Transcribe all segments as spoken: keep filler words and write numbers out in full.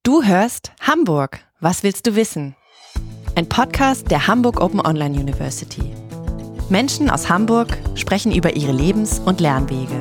Du hörst Hamburg. Was willst du wissen? Ein Podcast der Hamburg Open Online University. Menschen aus Hamburg sprechen über ihre Lebens- und Lernwege.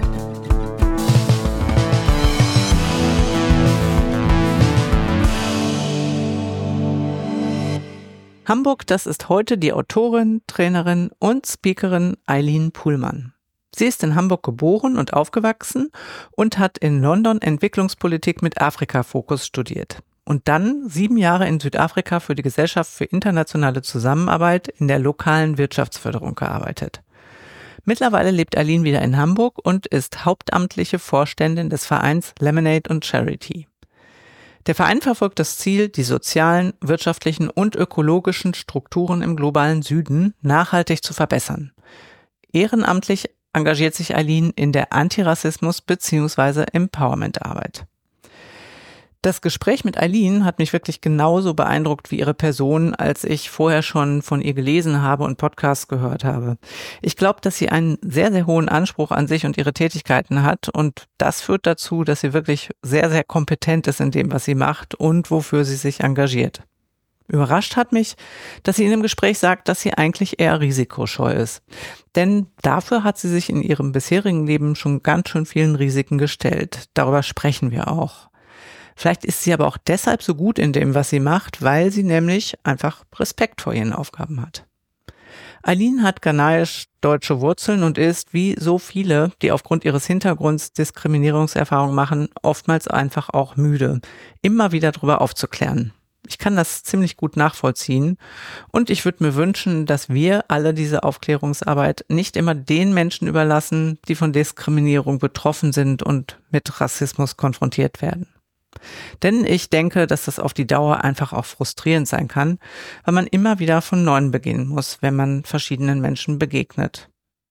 Hamburg, das ist heute die Autorin, Trainerin und Speakerin Eileen Puhlmann. Sie ist in Hamburg geboren und aufgewachsen und hat in London Entwicklungspolitik mit Afrika-Fokus studiert. Und dann sieben Jahre in Südafrika für die Gesellschaft für internationale Zusammenarbeit in der lokalen Wirtschaftsförderung gearbeitet. Mittlerweile lebt Eileen wieder in Hamburg und ist hauptamtliche Vorständin des Vereins Lemonade und Charity. Der Verein verfolgt das Ziel, die sozialen, wirtschaftlichen und ökologischen Strukturen im globalen Süden nachhaltig zu verbessern. Ehrenamtlich engagiert sich Eileen in der Antirassismus- bzw. Empowerment-Arbeit. Das Gespräch mit Eileen hat mich wirklich genauso beeindruckt wie ihre Person, als ich vorher schon von ihr gelesen habe und Podcasts gehört habe. Ich glaube, dass sie einen sehr, sehr hohen Anspruch an sich und ihre Tätigkeiten hat und das führt dazu, dass sie wirklich sehr, sehr kompetent ist in dem, was sie macht und wofür sie sich engagiert. Überrascht hat mich, dass sie in dem Gespräch sagt, dass sie eigentlich eher risikoscheu ist. Denn dafür hat sie sich in ihrem bisherigen Leben schon ganz schön vielen Risiken gestellt. Darüber sprechen wir auch. Vielleicht ist sie aber auch deshalb so gut in dem, was sie macht, weil sie nämlich einfach Respekt vor ihren Aufgaben hat. Eileen hat ghanaisch-deutsche Wurzeln und ist, wie so viele, die aufgrund ihres Hintergrunds Diskriminierungserfahrungen machen, oftmals einfach auch müde, immer wieder darüber aufzuklären. Ich kann das ziemlich gut nachvollziehen und ich würde mir wünschen, dass wir alle diese Aufklärungsarbeit nicht immer den Menschen überlassen, die von Diskriminierung betroffen sind und mit Rassismus konfrontiert werden. Denn ich denke, dass das auf die Dauer einfach auch frustrierend sein kann, weil man immer wieder von Neuem beginnen muss, wenn man verschiedenen Menschen begegnet.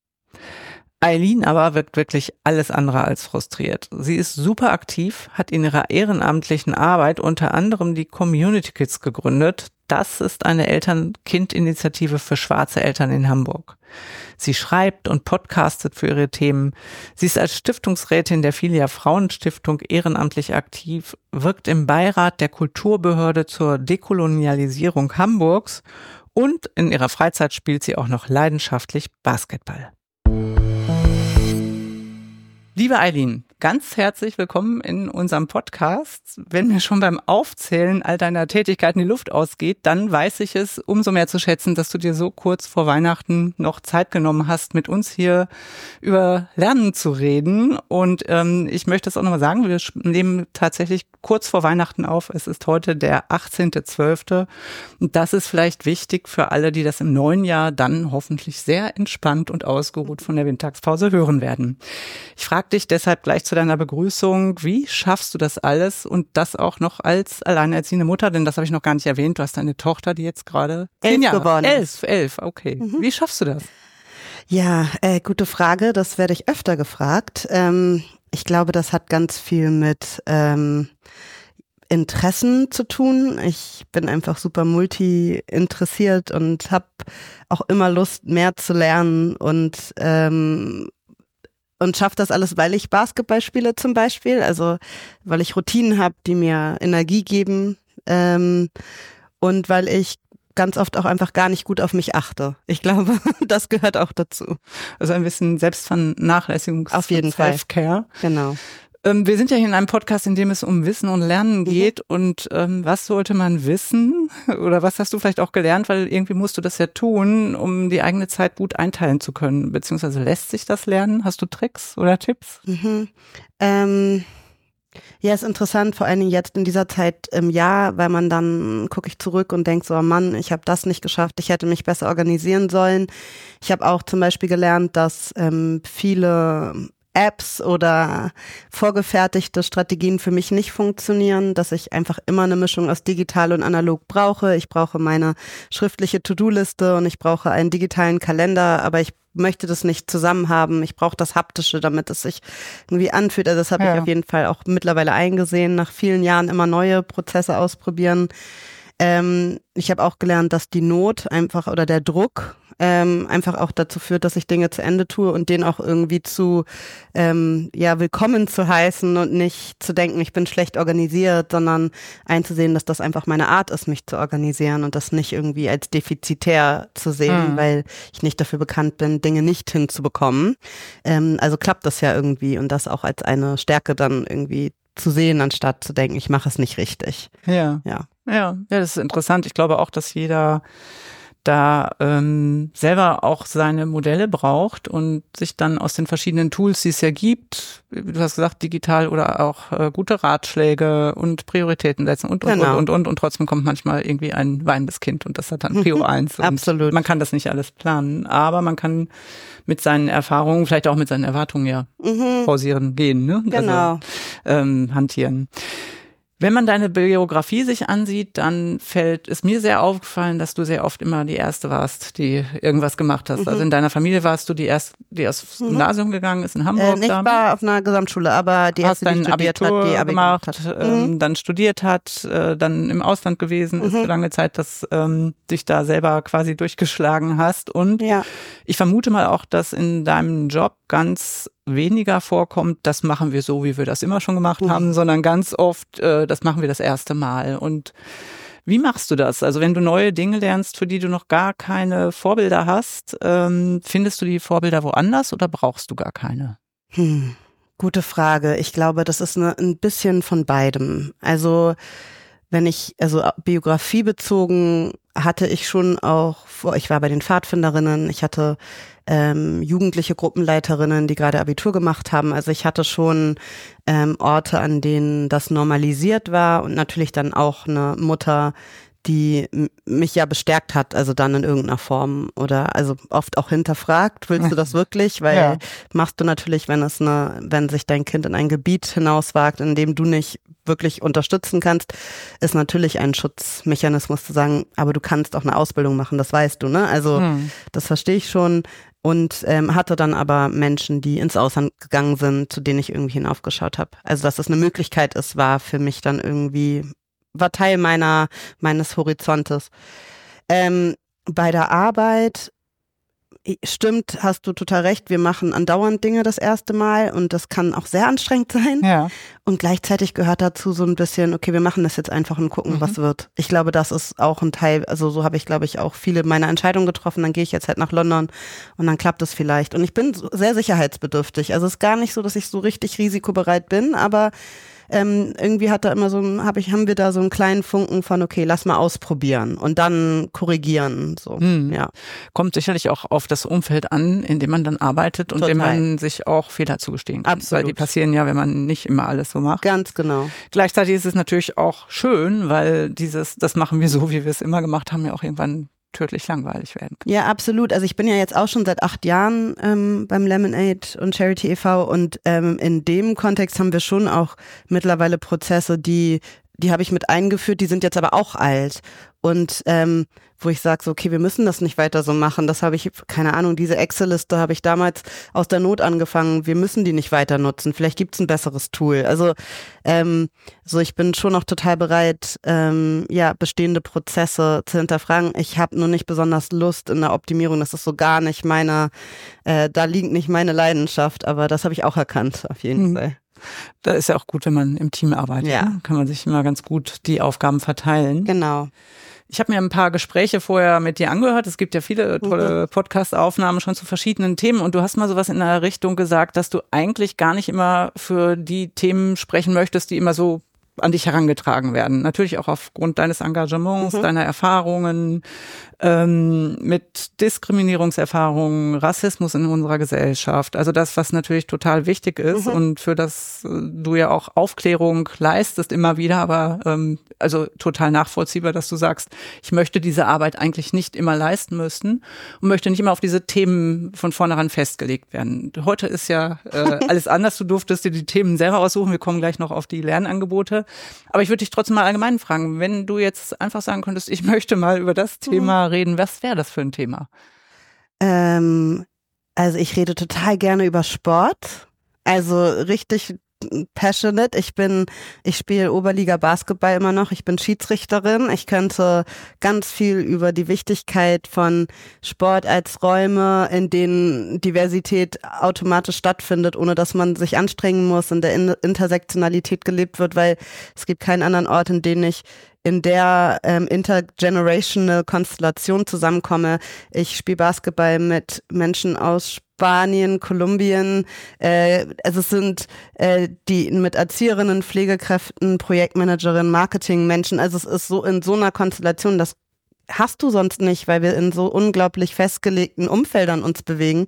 Eileen aber wirkt wirklich alles andere als frustriert. Sie ist super aktiv, hat in ihrer ehrenamtlichen Arbeit unter anderem die Community Kids gegründet. Das ist eine Eltern-Kind-Initiative für schwarze Eltern in Hamburg. Sie schreibt und podcastet für ihre Themen. Sie ist als Stiftungsrätin der Filia Frauenstiftung ehrenamtlich aktiv, wirkt im Beirat der Kulturbehörde zur Dekolonialisierung Hamburgs und in ihrer Freizeit spielt sie auch noch leidenschaftlich Basketball. Liebe Eileen, ganz herzlich willkommen in unserem Podcast. Wenn mir schon beim Aufzählen all deiner Tätigkeiten die Luft ausgeht, dann weiß ich es umso mehr zu schätzen, dass du dir so kurz vor Weihnachten noch Zeit genommen hast, mit uns hier über Lernen zu reden. Und ähm, ich möchte es auch nochmal sagen, wir nehmen tatsächlich kurz vor Weihnachten auf. Es ist heute der achtzehnter zwölfter Und das ist vielleicht wichtig für alle, die das im neuen Jahr dann hoffentlich sehr entspannt und ausgeruht von der Mittagspause hören werden. Ich frage dich deshalb gleich zu deiner Begrüßung, wie schaffst du das alles und das auch noch als alleinerziehende Mutter, denn das habe ich noch gar nicht erwähnt, du hast eine Tochter, die jetzt gerade elf geworden ist. Elf, elf, okay. Mhm. Wie schaffst du das? Ja, äh, gute Frage, das werde ich öfter gefragt. Ähm, ich glaube, das hat ganz viel mit ähm, Interessen zu tun. Ich bin einfach super multi-interessiert und habe auch immer Lust, mehr zu lernen und ähm, Und schaffe das alles, weil ich Basketball spiele zum Beispiel, also weil ich Routinen habe, die mir Energie geben ähm, und weil ich ganz oft auch einfach gar nicht gut auf mich achte. Ich glaube, das gehört auch dazu. Also ein bisschen Selbstvernachlässigung, auf jeden Fall. Self-Care. Genau. Ähm, wir sind ja hier in einem Podcast, in dem es um Wissen und Lernen geht. Mhm. Und ähm, was sollte man wissen? Oder was hast du vielleicht auch gelernt? Weil irgendwie musst du das ja tun, um die eigene Zeit gut einteilen zu können. Beziehungsweise lässt sich das lernen? Hast du Tricks oder Tipps? Mhm. Ähm, ja, ist interessant, vor allen Dingen jetzt in dieser Zeit im Jahr, weil man dann gucke ich zurück und denke so, oh Mann, ich habe das nicht geschafft, ich hätte mich besser organisieren sollen. Ich habe auch zum Beispiel gelernt, dass ähm, viele Apps oder vorgefertigte Strategien für mich nicht funktionieren, dass ich einfach immer eine Mischung aus digital und analog brauche. Ich brauche meine schriftliche To-Do-Liste und ich brauche einen digitalen Kalender, aber ich möchte das nicht zusammen haben. Ich brauche das Haptische, damit es sich irgendwie anfühlt. Also das habe ja. ich auf jeden Fall auch mittlerweile eingesehen, nach vielen Jahren immer neue Prozesse ausprobieren. Ähm, ich habe auch gelernt, dass die Not einfach oder der Druck ähm, einfach auch dazu führt, dass ich Dinge zu Ende tue und den auch irgendwie zu ähm, ja willkommen zu heißen und nicht zu denken, ich bin schlecht organisiert, sondern einzusehen, dass das einfach meine Art ist, mich zu organisieren und das nicht irgendwie als defizitär zu sehen, mhm. weil ich nicht dafür bekannt bin, Dinge nicht hinzubekommen. Ähm, also klappt das ja irgendwie und das auch als eine Stärke dann irgendwie zu sehen, anstatt zu denken, ich mache es nicht richtig. Ja. Ja. Ja, ja, das ist interessant. Ich glaube auch, dass jeder da ähm, selber auch seine Modelle braucht und sich dann aus den verschiedenen Tools, die es ja gibt, du hast gesagt, digital oder auch äh, gute Ratschläge und Prioritäten setzen und, und, genau. und, und, und, und trotzdem kommt manchmal irgendwie ein weinendes Kind und das hat dann Prio eins. Absolut. Man kann das nicht alles planen, aber man kann mit seinen Erfahrungen, vielleicht auch mit seinen Erwartungen ja mhm. pausieren, gehen, ne? Genau. Also, ähm, hantieren. Wenn man deine Biografie sich ansieht, dann fällt es mir sehr aufgefallen, dass du sehr oft immer die Erste warst, die irgendwas gemacht hast. Mhm. Also in deiner Familie warst du die Erste, die aufs mhm. Gymnasium gegangen ist in Hamburg. Äh, ich war auf einer Gesamtschule, aber die erste, die studiert Abitur hat, die Abi gemacht, hat. Ähm, Mhm. dann studiert hat, äh, dann im Ausland gewesen ist Mhm. für lange Zeit, dass ähm, dich da selber quasi durchgeschlagen hast. Und Ja. ich vermute mal auch, dass in deinem Job ganz weniger vorkommt, das machen wir so, wie wir das immer schon gemacht Mhm. haben, sondern ganz oft, äh, das machen wir das erste Mal. Und wie machst du das? Also wenn du neue Dinge lernst, für die du noch gar keine Vorbilder hast, ähm, findest du die Vorbilder woanders oder brauchst du gar keine? Hm. Gute Frage. Ich glaube, das ist eine, ein bisschen von beidem. Also wenn ich, also biografiebezogen hatte ich schon auch, vor, ich war bei den Pfadfinderinnen, ich hatte ähm, jugendliche Gruppenleiterinnen, die gerade Abitur gemacht haben. Also ich hatte schon ähm, Orte, an denen das normalisiert war und natürlich dann auch eine Mutter, die m- mich ja bestärkt hat, also dann in irgendeiner Form oder also oft auch hinterfragt, willst du das wirklich? Weil Ja. machst du natürlich, wenn es eine, wenn sich dein Kind in ein Gebiet hinauswagt, in dem du nicht wirklich unterstützen kannst, ist natürlich ein Schutzmechanismus zu sagen, aber du kannst auch eine Ausbildung machen, das weißt du, ne? Also Hm. das verstehe ich schon und ähm, hatte dann aber Menschen, die ins Ausland gegangen sind, zu denen ich irgendwie hinaufgeschaut habe. Also dass das eine Möglichkeit ist, war für mich dann irgendwie war Teil meiner meines Horizontes. Ähm, bei der Arbeit stimmt, hast du total recht, wir machen andauernd Dinge das erste Mal und das kann auch sehr anstrengend sein. Ja. Und gleichzeitig gehört dazu so ein bisschen, okay, wir machen das jetzt einfach und gucken, Mhm. was wird. Ich glaube, das ist auch ein Teil, also so habe ich, glaube ich, auch viele meiner Entscheidungen getroffen. Dann gehe ich jetzt halt nach London und dann klappt es vielleicht. Und ich bin so- sehr sicherheitsbedürftig. Also es ist gar nicht so, dass ich so richtig risikobereit bin, aber ähm, irgendwie hat da immer so ein, hab ich, haben wir da so einen kleinen Funken von, okay, lass mal ausprobieren und dann korrigieren. So, Hm. ja. Kommt sicherlich auch auf das Umfeld an, in dem man dann arbeitet und in dem Total. man sich auch Fehler zugestehen kann. Absolut. Weil die passieren ja, wenn man nicht immer alles so macht. Ganz genau. Gleichzeitig ist es natürlich auch schön, weil dieses, das machen wir so, wie wir es immer gemacht haben, ja auch irgendwann tödlich langweilig werden kann. Ja, absolut. Also ich bin ja jetzt auch schon seit acht Jahren ähm, beim Lemonade und Charity e V und ähm, in dem Kontext haben wir schon auch mittlerweile Prozesse, die die habe ich mit eingeführt, die sind jetzt aber auch alt. Und ähm, wo ich sage, so, okay, wir müssen das nicht weiter so machen. Das habe ich, keine Ahnung, diese Excel-Liste habe ich damals aus der Not angefangen. Wir müssen die nicht weiter nutzen. Vielleicht gibt's ein besseres Tool. Also ähm, so, ich bin schon noch total bereit, ähm, ja, bestehende Prozesse zu hinterfragen. Ich habe nur nicht besonders Lust in der Optimierung. Das ist so gar nicht meine, äh, da liegt nicht meine Leidenschaft. Aber das habe ich auch erkannt, auf jeden Mhm. Fall. Da ist ja auch gut, wenn man im Team arbeitet. Ja. Ne? Kann man sich immer ganz gut die Aufgaben verteilen. Genau. Ich habe mir ein paar Gespräche vorher mit dir angehört. Es gibt ja viele tolle Podcast-Aufnahmen schon zu verschiedenen Themen. Und du hast mal sowas in der Richtung gesagt, dass du eigentlich gar nicht immer für die Themen sprechen möchtest, die immer so an dich herangetragen werden. Natürlich auch aufgrund deines Engagements, Mhm. deiner Erfahrungen ähm, mit Diskriminierungserfahrungen, Rassismus in unserer Gesellschaft. Also das, was natürlich total wichtig ist Mhm. und für das äh, du ja auch Aufklärung leistest immer wieder, aber ähm, also total nachvollziehbar, dass du sagst, ich möchte diese Arbeit eigentlich nicht immer leisten müssen und möchte nicht immer auf diese Themen von vornherein festgelegt werden. Heute ist ja äh, alles anders. Du durftest dir die Themen selber aussuchen. Wir kommen gleich noch auf die Lernangebote. Aber ich würde dich trotzdem mal allgemein fragen, wenn du jetzt einfach sagen könntest, ich möchte mal über das Thema reden, was wäre das für ein Thema? Ähm, also ich rede total gerne über Sport. Also richtig passionate. Ich bin, ich spiele Oberliga Basketball immer noch. Ich bin Schiedsrichterin. Ich könnte ganz viel über die Wichtigkeit von Sport als Räume, in denen Diversität automatisch stattfindet, ohne dass man sich anstrengen muss, in der Intersektionalität gelebt wird, weil es gibt keinen anderen Ort, in dem ich in der ähm, intergenerational Konstellation zusammenkomme. Ich spiele Basketball mit Menschen aus Spanien, Kolumbien, äh, also es sind äh, die mit Erzieherinnen, Pflegekräften, Projektmanagerinnen, Marketingmenschen, also es ist so in so einer Konstellation, das hast du sonst nicht, weil wir in so unglaublich festgelegten Umfeldern uns bewegen.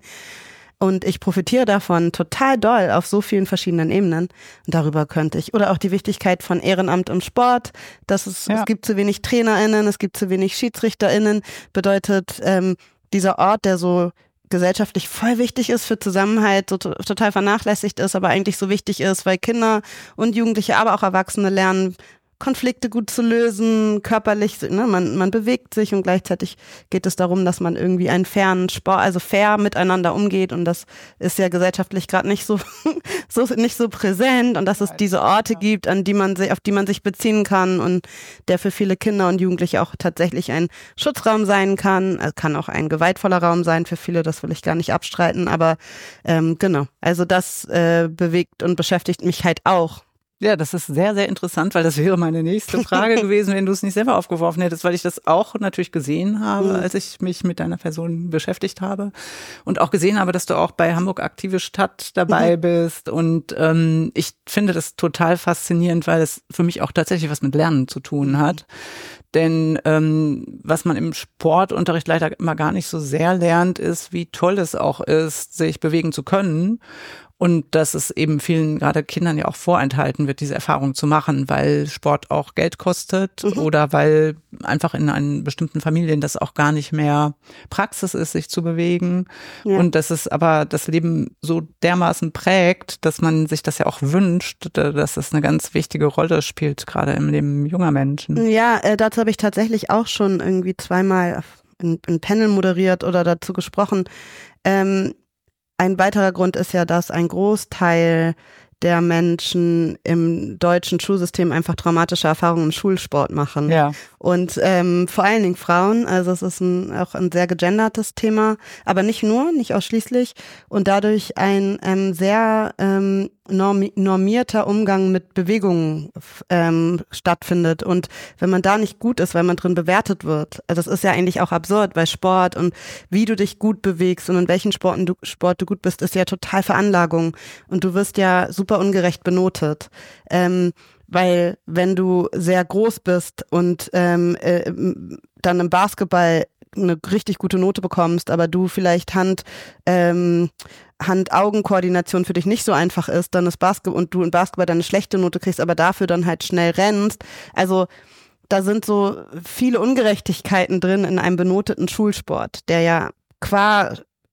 Und ich profitiere davon total doll auf so vielen verschiedenen Ebenen. Und darüber könnte ich. Oder auch die Wichtigkeit von Ehrenamt im Sport. Dass es, ja. es gibt zu wenig TrainerInnen, es gibt zu wenig SchiedsrichterInnen. Bedeutet, ähm, dieser Ort, der so gesellschaftlich voll wichtig ist für Zusammenhalt, so to- total vernachlässigt ist, aber eigentlich so wichtig ist, weil Kinder und Jugendliche, aber auch Erwachsene lernen, Konflikte gut zu lösen, körperlich, ne, man, man bewegt sich und gleichzeitig geht es darum, dass man irgendwie einen fairen Sport, also fair miteinander umgeht und das ist ja gesellschaftlich gerade nicht so, so, nicht so präsent und dass es diese Orte gibt, an die man sich, auf die man sich beziehen kann und der für viele Kinder und Jugendliche auch tatsächlich ein Schutzraum sein kann, also kann auch ein gewaltvoller Raum sein für viele, das will ich gar nicht abstreiten, aber ähm, genau, also das äh, bewegt und beschäftigt mich halt auch. Ja, das ist sehr, sehr interessant, weil das wäre meine nächste Frage gewesen, wenn du es nicht selber aufgeworfen hättest, weil ich das auch natürlich gesehen habe, mhm. als ich mich mit deiner Person beschäftigt habe und auch gesehen habe, dass du auch bei Hamburg Aktive Stadt dabei mhm. bist und ähm, ich finde das total faszinierend, weil es für mich auch tatsächlich was mit Lernen zu tun hat. Denn ähm, was man im Sportunterricht leider immer gar nicht so sehr lernt, ist, wie toll es auch ist, sich bewegen zu können. Und dass es eben vielen, gerade Kindern ja auch vorenthalten wird, diese Erfahrung zu machen, weil Sport auch Geld kostet mhm. oder weil einfach in einen bestimmten Familien das auch gar nicht mehr Praxis ist, sich zu bewegen. Ja. Und dass es aber das Leben so dermaßen prägt, dass man sich das ja auch wünscht, dass es eine ganz wichtige Rolle spielt, gerade im Leben junger Menschen. Ja, äh, dazu habe ich tatsächlich auch schon irgendwie zweimal ein, ein Panel moderiert oder dazu gesprochen. Ähm, Ein weiterer Grund ist ja, dass ein Großteil der Menschen im deutschen Schulsystem einfach traumatische Erfahrungen im Schulsport machen. Ja. Und ähm, vor allen Dingen Frauen, also es ist ein, auch ein sehr gegendertes Thema, aber nicht nur, nicht ausschließlich und dadurch ein ähm, sehr ähm, normi- normierter Umgang mit Bewegungen ähm, stattfindet und wenn man da nicht gut ist, weil man drin bewertet wird, also das ist ja eigentlich auch absurd, weil Sport und wie du dich gut bewegst und in welchen Sporten du, Sport du gut bist, ist ja total Veranlagung und du wirst ja super ungerecht benotet. Ähm, Weil wenn du sehr groß bist und ähm, äh, dann im Basketball eine richtig gute Note bekommst, aber du vielleicht Hand ähm, Hand-Augen-Koordination für dich nicht so einfach ist, dann ist Basketball und du in Basketball dann eine schlechte Note kriegst, aber dafür dann halt schnell rennst. Also da sind so viele Ungerechtigkeiten drin in einem benoteten Schulsport, der ja qua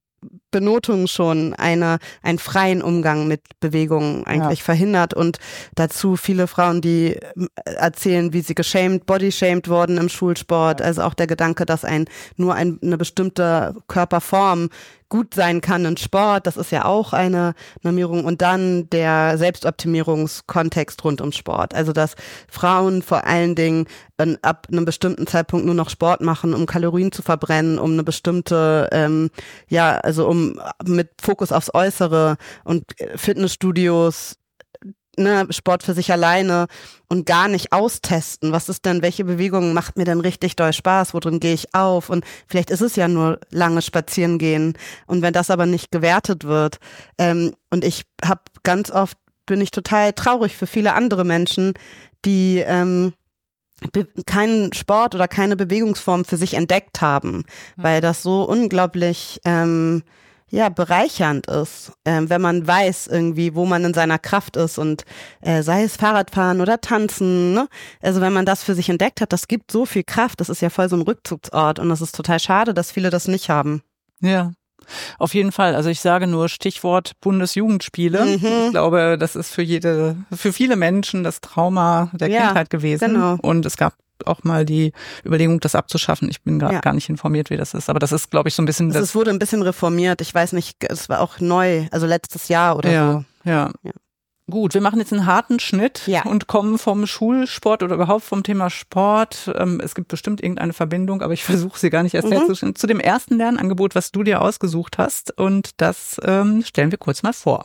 Benotung schon eine, einen freien Umgang mit Bewegungen eigentlich ja. verhindert und dazu viele Frauen, die erzählen, wie sie geschämt, bodyshamed wurden im Schulsport, ja. also auch der Gedanke, dass ein nur ein, eine bestimmte Körperform gut sein kann in Sport, das ist ja auch eine Normierung und dann der Selbstoptimierungskontext rund um Sport, also dass Frauen vor allen Dingen ab einem bestimmten Zeitpunkt nur noch Sport machen, um Kalorien zu verbrennen, um eine bestimmte, ähm, ja, also um mit Fokus aufs Äußere und Fitnessstudios, ne, Sport für sich alleine und gar nicht austesten. Was ist denn, welche Bewegungen macht mir denn richtig doll Spaß? Worin gehe ich auf? Und vielleicht ist es ja nur lange spazieren gehen. Und wenn das aber nicht gewertet wird, ähm, und ich habe ganz oft, bin ich total traurig für viele andere Menschen, die ähm, be- keinen Sport oder keine Bewegungsform für sich entdeckt haben, mhm. weil das so unglaublich ähm, ja, bereichernd ist, äh, wenn man weiß irgendwie, wo man in seiner Kraft ist und äh, sei es Fahrradfahren oder Tanzen, ne? Also wenn man das für sich entdeckt hat, das gibt so viel Kraft, das ist ja voll so ein Rückzugsort und das ist total schade, dass viele das nicht haben. Ja, auf jeden Fall. Also ich sage nur Stichwort Bundesjugendspiele. Mhm. Ich glaube, das ist für jede, für viele Menschen das Trauma der ja, Kindheit gewesen. Genau. Und es gab auch mal die Überlegung, das abzuschaffen. Ich bin gerade ja. gar nicht informiert, wie das ist. Aber das ist, glaube ich, so ein bisschen... Also das es wurde ein bisschen reformiert. Ich weiß nicht, es war auch neu, also letztes Jahr oder ja, so. Ja, ja. Gut, wir machen jetzt einen harten Schnitt ja. und kommen vom Schulsport oder überhaupt vom Thema Sport. Ähm, es gibt bestimmt irgendeine Verbindung, aber ich versuche sie gar nicht erst mhm. herzustellen. Zu dem ersten Lernangebot, was du dir ausgesucht hast. Und das ähm, stellen wir kurz mal vor.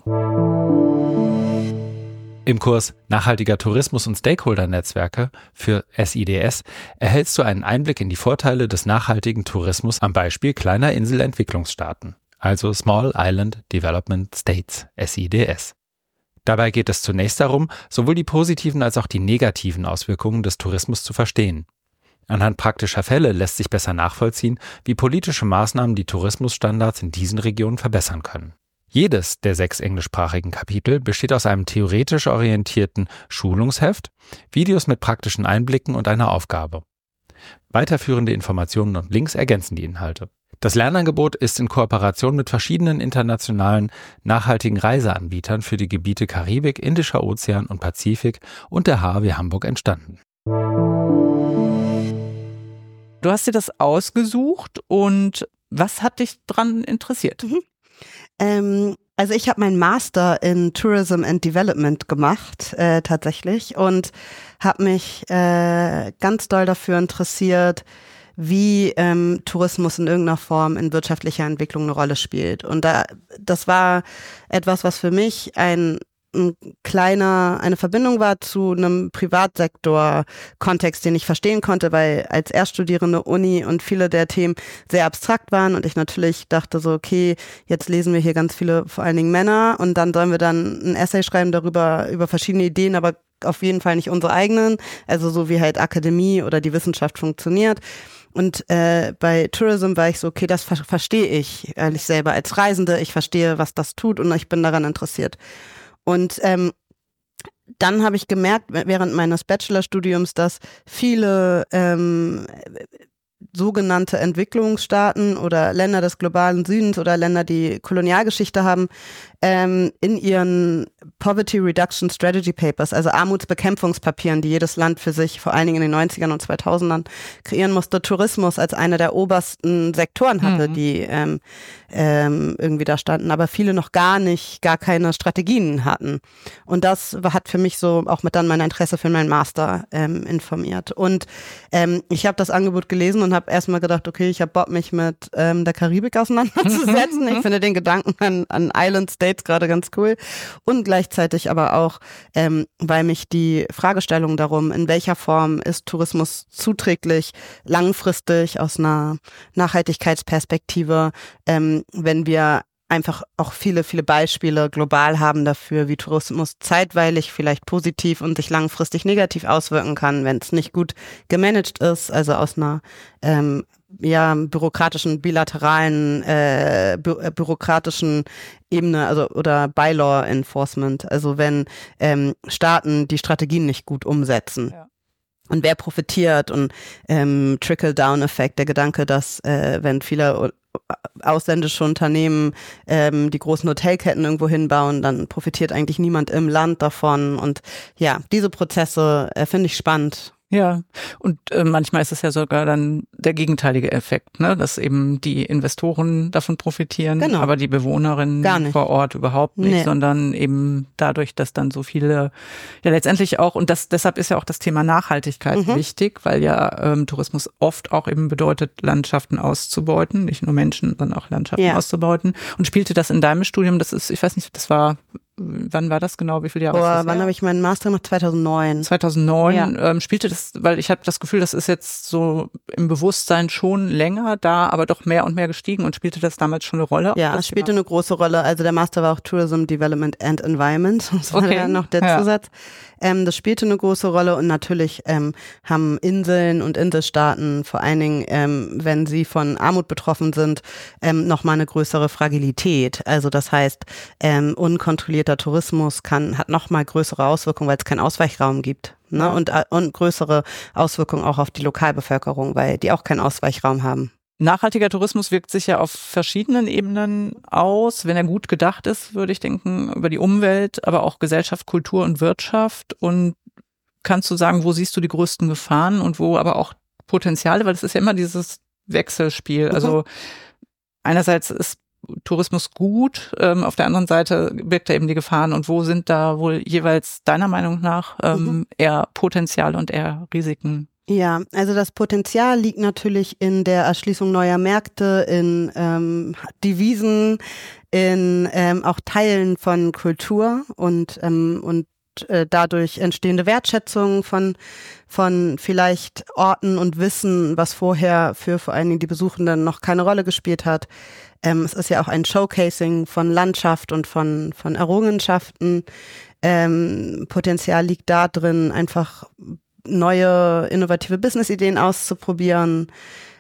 Im Kurs Nachhaltiger Tourismus und Stakeholder-Netzwerke für S I D S erhältst du einen Einblick in die Vorteile des nachhaltigen Tourismus am Beispiel kleiner Inselentwicklungsstaaten, also Small Island Development States, S I D S. Dabei geht es zunächst darum, sowohl die positiven als auch die negativen Auswirkungen des Tourismus zu verstehen. Anhand praktischer Fälle lässt sich besser nachvollziehen, wie politische Maßnahmen die Tourismusstandards in diesen Regionen verbessern können. Jedes der sechs englischsprachigen Kapitel besteht aus einem theoretisch orientierten Schulungsheft, Videos mit praktischen Einblicken und einer Aufgabe. Weiterführende Informationen und Links ergänzen die Inhalte. Das Lernangebot ist in Kooperation mit verschiedenen internationalen nachhaltigen Reiseanbietern für die Gebiete Karibik, Indischer Ozean und Pazifik und der H A W Hamburg entstanden. Du hast dir das ausgesucht und was hat dich dran interessiert? Mhm. Ähm, also ich habe meinen Master in Tourism and Development gemacht, äh, tatsächlich, und habe mich äh, ganz doll dafür interessiert, wie ähm, Tourismus in irgendeiner Form in wirtschaftlicher Entwicklung eine Rolle spielt. Und da, das war etwas, was für mich ein, ein kleiner, eine Verbindung war zu einem Privatsektor-Kontext, den ich verstehen konnte, weil als Erststudierende Uni und viele der Themen sehr abstrakt waren und ich natürlich dachte so, okay, jetzt lesen wir hier ganz viele, vor allen Dingen Männer, und dann sollen wir dann ein Essay schreiben darüber, über verschiedene Ideen, aber auf jeden Fall nicht unsere eigenen, also so wie halt Akademie oder die Wissenschaft funktioniert. Und äh, bei Tourism war ich so, okay, das ver- verstehe ich ehrlich selber als Reisende. Ich verstehe, was das tut und ich bin daran interessiert. Und ähm, dann habe ich gemerkt, während meines Bachelorstudiums, dass viele ähm, sogenannte Entwicklungsstaaten oder Länder des globalen Südens oder Länder, die Kolonialgeschichte haben, ähm, in ihren Poverty Reduction Strategy Papers, also Armutsbekämpfungspapieren, die jedes Land für sich vor allen Dingen in den neunzigern und zweitausendern kreieren musste, Tourismus als einer der obersten Sektoren hatte, mhm. die ähm, ähm, irgendwie da standen, aber viele noch gar nicht, gar keine Strategien hatten. Und das hat für mich so auch mit dann mein Interesse für meinen Master ähm, informiert. Und ähm, ich habe das Angebot gelesen und habe erstmal gedacht, okay, ich habe Bock, mich mit ähm, der Karibik auseinanderzusetzen. Ich finde den Gedanken an, an Island States gerade ganz cool. Und gleichzeitig aber auch, ähm, weil mich die Fragestellung darum, in welcher Form ist Tourismus zuträglich, langfristig aus einer Nachhaltigkeitsperspektive, ähm, wenn wir einfach auch viele, viele Beispiele global haben dafür, wie Tourismus zeitweilig vielleicht positiv und sich langfristig negativ auswirken kann, wenn es nicht gut gemanagt ist, also aus einer ähm, ja bürokratischen, bilateralen, äh, bü- bürokratischen Ebene, also oder Bylaw Enforcement, also wenn ähm, Staaten die Strategien nicht gut umsetzen. Ja. Und wer profitiert und ähm, Trickle-Down-Effekt, der Gedanke, dass äh, wenn viele ausländische Unternehmen ähm, die großen Hotelketten irgendwo hinbauen, dann profitiert eigentlich niemand im Land davon. Und ja, diese Prozesse äh, finde ich spannend. Ja, und äh, manchmal ist es ja sogar dann der gegenteilige Effekt, ne, dass eben die Investoren davon profitieren, genau. aber die Bewohnerinnen vor Ort überhaupt nicht, nee. sondern eben dadurch, dass dann so viele, ja letztendlich auch, und das deshalb ist ja auch das Thema Nachhaltigkeit mhm. wichtig, weil ja ähm, Tourismus oft auch eben bedeutet, Landschaften auszubeuten, nicht nur Menschen, sondern auch Landschaften ja. auszubeuten. Und spielte das in deinem Studium, das ist, ich weiß nicht, das war... Wann war das genau? Wie viele Jahre? Boah, wann habe ich meinen Master gemacht? zweitausendneun. zweitausendneun ja. ähm, spielte das, weil ich habe das Gefühl, das ist jetzt so im Bewusstsein schon länger da, aber doch mehr und mehr gestiegen, und spielte das damals schon eine Rolle? Ja, es spielte eine große Rolle. Also der Master war auch Tourism, Development and Environment. Das war okay. ja noch der ja. Zusatz. Ähm, das spielte eine große Rolle, und natürlich ähm, haben Inseln und Inselstaaten, vor allen Dingen, ähm, wenn sie von Armut betroffen sind, ähm, nochmal eine größere Fragilität. Also das heißt, ähm, unkontrollierter Tourismus kann hat nochmal größere Auswirkungen, weil es keinen Ausweichraum gibt. Ne? Ja. Und, und größere Auswirkungen auch auf die Lokalbevölkerung, weil die auch keinen Ausweichraum haben. Nachhaltiger Tourismus wirkt sich ja auf verschiedenen Ebenen aus. Wenn er gut gedacht ist, würde ich denken, über die Umwelt, aber auch Gesellschaft, Kultur und Wirtschaft. Und kannst du sagen, wo siehst du die größten Gefahren und wo aber auch Potenziale? Weil es ist ja immer dieses Wechselspiel. Mhm. Also einerseits ist Tourismus gut? Ähm, auf der anderen Seite birgt er eben die Gefahren. Und wo sind da wohl jeweils deiner Meinung nach ähm, mhm. eher Potenziale und eher Risiken? Ja, also das Potenzial liegt natürlich in der Erschließung neuer Märkte, in ähm, Devisen, in ähm, auch Teilen von Kultur und ähm, und äh, dadurch entstehende Wertschätzung von von vielleicht Orten und Wissen, was vorher für vor allen Dingen die Besuchenden noch keine Rolle gespielt hat. Ähm, es ist ja auch ein Showcasing von Landschaft und von von Errungenschaften. Ähm, Potenzial liegt da drin, einfach neue innovative Business-Ideen auszuprobieren,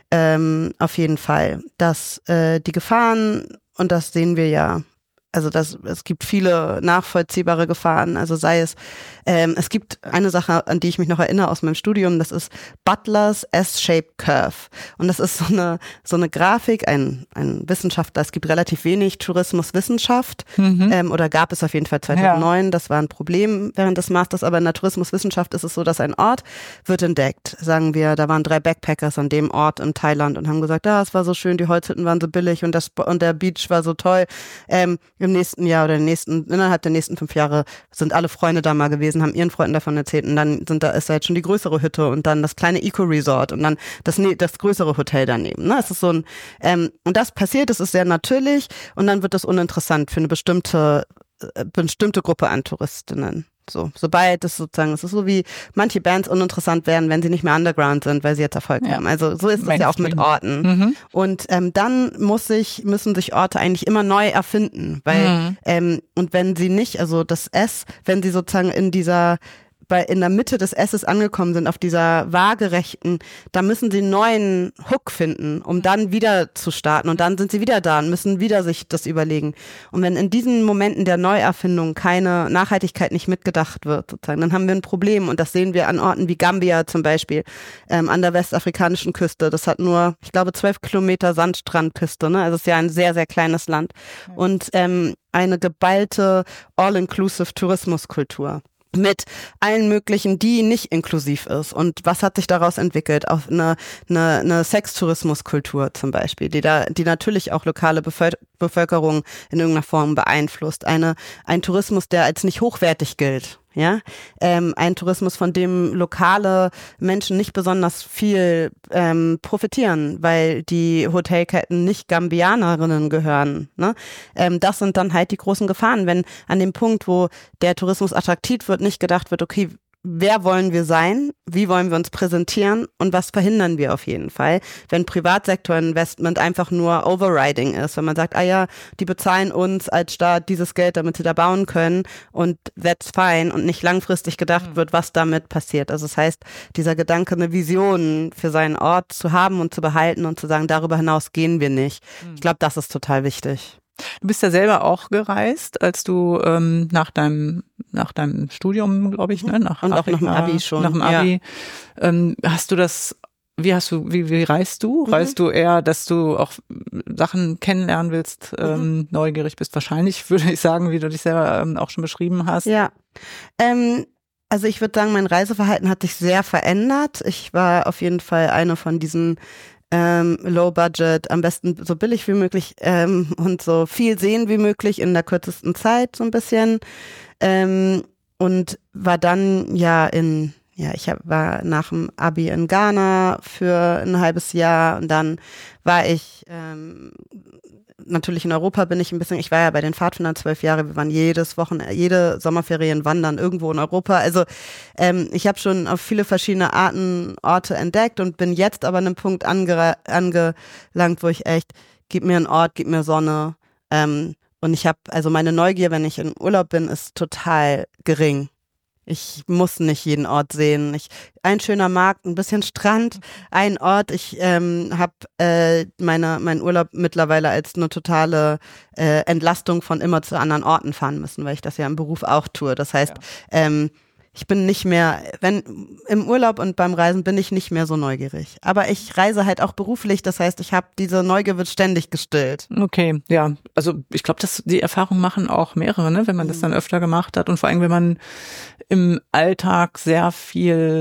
ähm, auf jeden Fall. Dass äh, die Gefahren, und das sehen wir ja, also das, es gibt viele nachvollziehbare Gefahren, also sei es, ähm, es gibt eine Sache, an die ich mich noch erinnere aus meinem Studium, das ist Butlers S-Shaped Curve. Und das ist so eine, so eine Grafik, ein, ein Wissenschaftler, es gibt relativ wenig Tourismuswissenschaft, mhm. ähm, oder gab es auf jeden Fall zweitausendneun, ja. Das war ein Problem während des Masters, aber in der Tourismuswissenschaft ist es so, dass ein Ort wird entdeckt. Sagen wir, da waren drei Backpackers an dem Ort in Thailand und haben gesagt, ah, es war so schön, die Holzhütten waren so billig und, das, und der Beach war so toll. Ähm, Im nächsten Jahr oder im nächsten, innerhalb der nächsten fünf Jahre sind alle Freunde da mal gewesen, haben ihren Freunden davon erzählt und dann sind da ist da jetzt schon die größere Hütte und dann das kleine Eco-Resort und dann das das größere Hotel daneben. Ne? Es ist so ein ähm, und das passiert, das ist sehr natürlich und dann wird das uninteressant für eine bestimmte äh, bestimmte Gruppe an Touristinnen. So, sobald es sozusagen, es ist so wie manche Bands uninteressant werden, wenn sie nicht mehr Underground sind, weil sie jetzt Erfolg ja. haben. Also so ist es ja auch mit Orten. Mhm. Und ähm, dann muss sich, müssen sich Orte eigentlich immer neu erfinden, weil mhm. ähm, und wenn sie nicht, also das S, wenn sie sozusagen in dieser bei in der Mitte des S's angekommen sind, auf dieser waagerechten, da müssen sie einen neuen Hook finden, um dann wieder zu starten. Und dann sind sie wieder da und müssen wieder sich das überlegen. Und wenn in diesen Momenten der Neuerfindung keine Nachhaltigkeit nicht mitgedacht wird, sozusagen, dann haben wir ein Problem. Und das sehen wir an Orten wie Gambia zum Beispiel, ähm, an der westafrikanischen Küste. Das hat nur, ich glaube, zwölf Kilometer Sandstrandküste. Ne? Also es ist ja ein sehr, sehr kleines Land. Und ähm, eine geballte All-Inclusive Tourismuskultur. Mit allen möglichen, die nicht inklusiv ist. Und was hat sich daraus entwickelt? Auf eine, eine, eine Sextourismuskultur zum Beispiel, die da, die natürlich auch lokale Bevölker- Bevölkerung in irgendeiner Form beeinflusst. Eine, ein Tourismus, der als nicht hochwertig gilt. Ja, ähm, ein Tourismus, von dem lokale Menschen nicht besonders viel ähm, profitieren, weil die Hotelketten nicht Gambianerinnen gehören. Ne? Ähm, das sind dann halt die großen Gefahren, wenn an dem Punkt, wo der Tourismus attraktiv wird, nicht gedacht wird, okay, wer wollen wir sein, wie wollen wir uns präsentieren und was verhindern wir auf jeden Fall, wenn Privatsektorinvestment einfach nur Overriding ist, wenn man sagt, ah ja, die bezahlen uns als Staat dieses Geld, damit sie da bauen können und that's fine und nicht langfristig gedacht wird, was damit passiert. Also das heißt, dieser Gedanke, eine Vision für seinen Ort zu haben und zu behalten und zu sagen, darüber hinaus gehen wir nicht. Ich glaube, das ist total wichtig. Du bist ja selber auch gereist, als du ähm, nach deinem nach deinem Studium, glaube ich, ne, nach und Afrika, auch nach dem Abi schon. Nach dem Abi. Ja. Ähm, hast du das? Wie hast du? Wie, wie reist du? Mhm. Reist du eher, dass du auch Sachen kennenlernen willst, mhm. ähm, neugierig bist? Wahrscheinlich würde ich sagen, wie du dich selber ähm, auch schon beschrieben hast. Ja. Ähm, also ich würde sagen, mein Reiseverhalten hat sich sehr verändert. Ich war auf jeden Fall eine von diesen Ähm, Low Budget, am besten so billig wie möglich ähm, und so viel sehen wie möglich in der kürzesten Zeit so ein bisschen ähm, und war dann ja in, ja ich hab, war nach dem Abi in Ghana für ein halbes Jahr und dann war ich ähm, natürlich in Europa bin ich ein bisschen, ich war ja bei den Pfadfindern zwölf Jahre, wir waren jedes Wochenende, jede Sommerferien wandern irgendwo in Europa. Also ähm, ich habe schon auf viele verschiedene Arten Orte entdeckt und bin jetzt aber an einem Punkt ange- angelangt, wo ich echt, gib mir einen Ort, gib mir Sonne. Ähm, und ich habe, also meine Neugier, wenn ich in Urlaub bin, ist total gering. Ich muss nicht jeden Ort sehen. Ich, ein schöner Markt, ein bisschen Strand, ein Ort. Ich ähm, habe äh, meine meinen Urlaub mittlerweile als eine totale äh, Entlastung von immer zu anderen Orten fahren müssen, weil ich das ja im Beruf auch tue. Das heißt, ja. ähm, ich bin nicht mehr, wenn im Urlaub und beim Reisen bin ich nicht mehr so neugierig. Aber ich reise halt auch beruflich, das heißt, ich habe diese Neugier wird ständig gestillt. Okay, ja, also ich glaube, dass die Erfahrung machen auch mehrere, ne, wenn man das dann öfter gemacht hat und vor allem, wenn man im Alltag sehr viel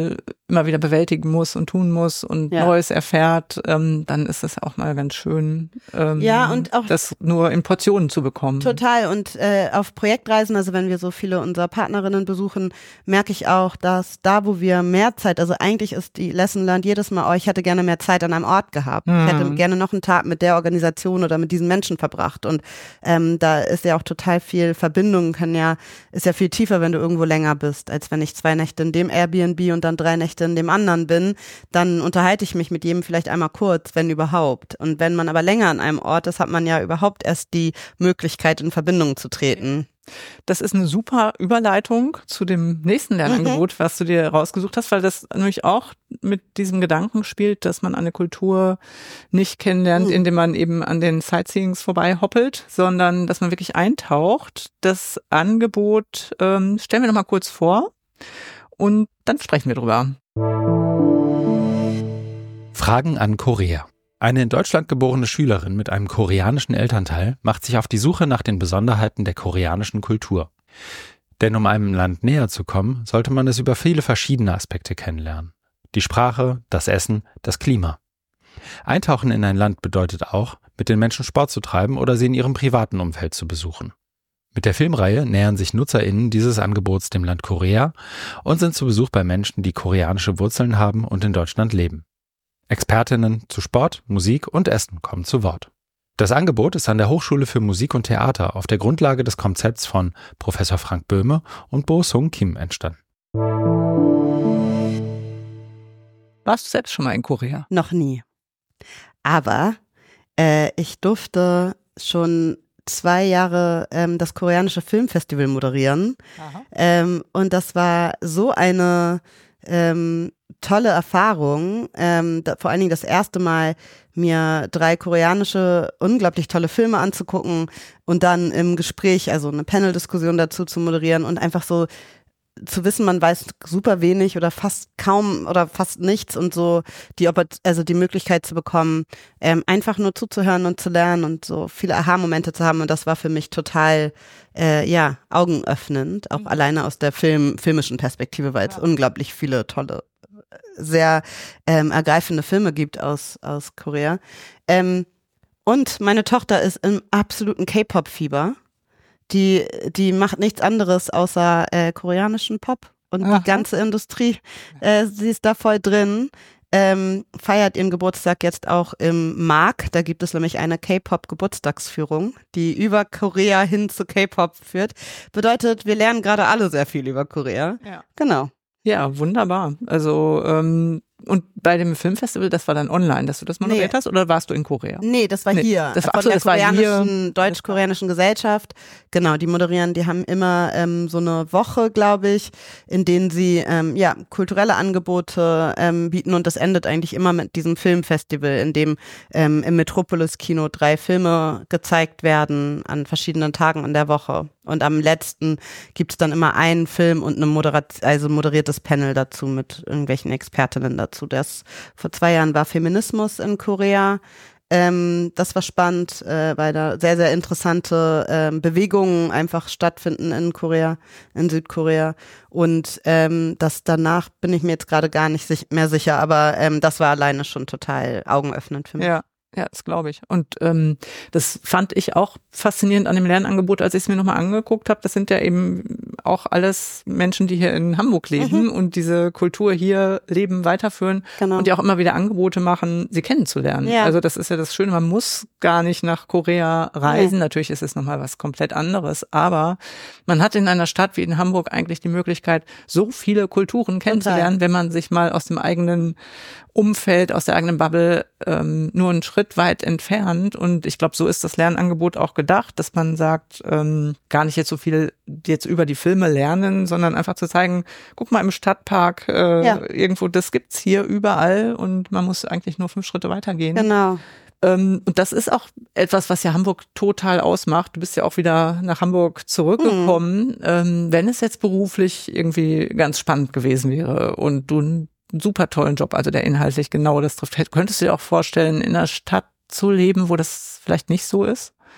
immer wieder bewältigen muss und tun muss und ja. Neues erfährt, ähm, dann ist es auch mal ganz schön, ähm, ja, und auch das nur in Portionen zu bekommen. Total. Und äh, auf Projektreisen, also wenn wir so viele unserer Partnerinnen besuchen, merke ich auch, dass da, wo wir mehr Zeit, also eigentlich ist die Lesson learned jedes Mal, oh, ich hätte gerne mehr Zeit an einem Ort gehabt. Mhm. Ich hätte gerne noch einen Tag mit der Organisation oder mit diesen Menschen verbracht. Und ähm, da ist ja auch total viel Verbindung, kann ja, ist ja viel tiefer, wenn du irgendwo länger bist, als wenn ich zwei Nächte in dem Airbnb und dann drei Nächte in dem anderen bin, dann unterhalte ich mich mit jedem vielleicht einmal kurz, wenn überhaupt. Und wenn man aber länger an einem Ort ist, hat man ja überhaupt erst die Möglichkeit, in Verbindung zu treten. Das ist eine super Überleitung zu dem nächsten Lernangebot, mhm. was du dir rausgesucht hast, weil das nämlich auch mit diesem Gedanken spielt, dass man eine Kultur nicht kennenlernt, mhm. indem man eben an den Sightseeings vorbei hoppelt, sondern dass man wirklich eintaucht. Das Angebot ähm, stellen wir noch mal kurz vor und dann sprechen wir drüber. Fragen an Korea. Eine in Deutschland geborene Schülerin mit einem koreanischen Elternteil macht sich auf die Suche nach den Besonderheiten der koreanischen Kultur. Denn um einem Land näher zu kommen, sollte man es über viele verschiedene Aspekte kennenlernen. Die Sprache, das Essen, das Klima. Eintauchen in ein Land bedeutet auch, mit den Menschen Sport zu treiben oder sie in ihrem privaten Umfeld zu besuchen. Mit der Filmreihe nähern sich NutzerInnen dieses Angebots dem Land Korea und sind zu Besuch bei Menschen, die koreanische Wurzeln haben und in Deutschland leben. Expertinnen zu Sport, Musik und Essen kommen zu Wort. Das Angebot ist an der Hochschule für Musik und Theater auf der Grundlage des Konzepts von Professor Frank Böhme und Bo Sung Kim entstanden. Warst du selbst schon mal in Korea? Noch nie. Aber äh, ich durfte schon zwei Jahre ähm, das koreanische Filmfestival moderieren. Ähm, und das war so eine ähm, tolle Erfahrung. Ähm, da, vor allen Dingen das erste Mal, mir drei koreanische, unglaublich tolle Filme anzugucken und dann im Gespräch, also eine Panel-Diskussion dazu zu moderieren und einfach so zu wissen, man weiß super wenig oder fast kaum oder fast nichts und so die also die Möglichkeit zu bekommen, ähm, einfach nur zuzuhören und zu lernen und so viele Aha-Momente zu haben, und das war für mich total äh, ja augenöffnend, auch mhm. alleine aus der Film filmischen Perspektive, weil es ja. unglaublich viele tolle, sehr ähm, ergreifende Filme gibt aus aus Korea. Ähm, und meine Tochter ist im absoluten K-Pop-Fieber. Die, die macht nichts anderes außer äh, koreanischen Pop und Aha. die ganze Industrie, äh, sie ist da voll drin, ähm, feiert ihren Geburtstag jetzt auch im Mark. Da gibt es nämlich eine K-Pop-Geburtstagsführung, die über Korea hin zu K-Pop führt. Bedeutet, wir lernen gerade alle sehr viel über Korea. Ja. Genau. Ja, wunderbar. Also ähm, und bei dem Filmfestival, das war dann online, dass du das moderiert nee. hast, oder warst du in Korea? Nee, das war nee. hier. Das war, von achso, der das war koreanischen, deutsch-koreanischen Gesellschaft. Genau, die moderieren, die haben immer ähm, so eine Woche, glaube ich, in denen sie ähm, ja kulturelle Angebote ähm, bieten, und das endet eigentlich immer mit diesem Filmfestival, in dem ähm, im Metropolis-Kino drei Filme gezeigt werden an verschiedenen Tagen in der Woche. Und am letzten gibt es dann immer einen Film und eine Moderat- also moderiertes Panel dazu mit irgendwelchen Expertinnen dazu. Das vor zwei Jahren war Feminismus in Korea. Ähm, das war spannend, äh, weil da sehr, sehr interessante ähm, Bewegungen einfach stattfinden in Korea, in Südkorea. Und ähm, das danach bin ich mir jetzt gerade gar nicht sich- mehr sicher, aber ähm, das war alleine schon total augenöffnend für mich. Ja. Ja, das glaube ich. Und ähm, das fand ich auch faszinierend an dem Lernangebot, als ich es mir nochmal angeguckt habe. Das sind ja eben auch alles Menschen, die hier in Hamburg leben mhm. und diese Kultur hier leben, weiterführen genau. und die auch immer wieder Angebote machen, sie kennenzulernen. Ja. Also das ist ja das Schöne, man muss gar nicht nach Korea reisen. Mhm. Natürlich ist es nochmal was komplett anderes, aber man hat in einer Stadt wie in Hamburg eigentlich die Möglichkeit, so viele Kulturen kennenzulernen, Total. Wenn man sich mal aus dem eigenen Umfeld, aus der eigenen Bubble ähm, nur einen Schritt weit entfernt. Und ich glaube, so ist das Lernangebot auch gedacht, dass man sagt, ähm, gar nicht jetzt so viel jetzt über die Filme lernen, sondern einfach zu zeigen, guck mal im Stadtpark, äh, ja. irgendwo, das gibt's hier überall und man muss eigentlich nur fünf Schritte weitergehen. Genau. Ähm, und das ist auch etwas, was ja Hamburg total ausmacht. Du bist ja auch wieder nach Hamburg zurückgekommen. Mhm. Ähm, wenn es jetzt beruflich irgendwie ganz spannend gewesen wäre und du einen super tollen Job, also der inhaltlich genau das trifft. Könntest du dir auch vorstellen, in einer Stadt zu leben, wo das vielleicht nicht so ist?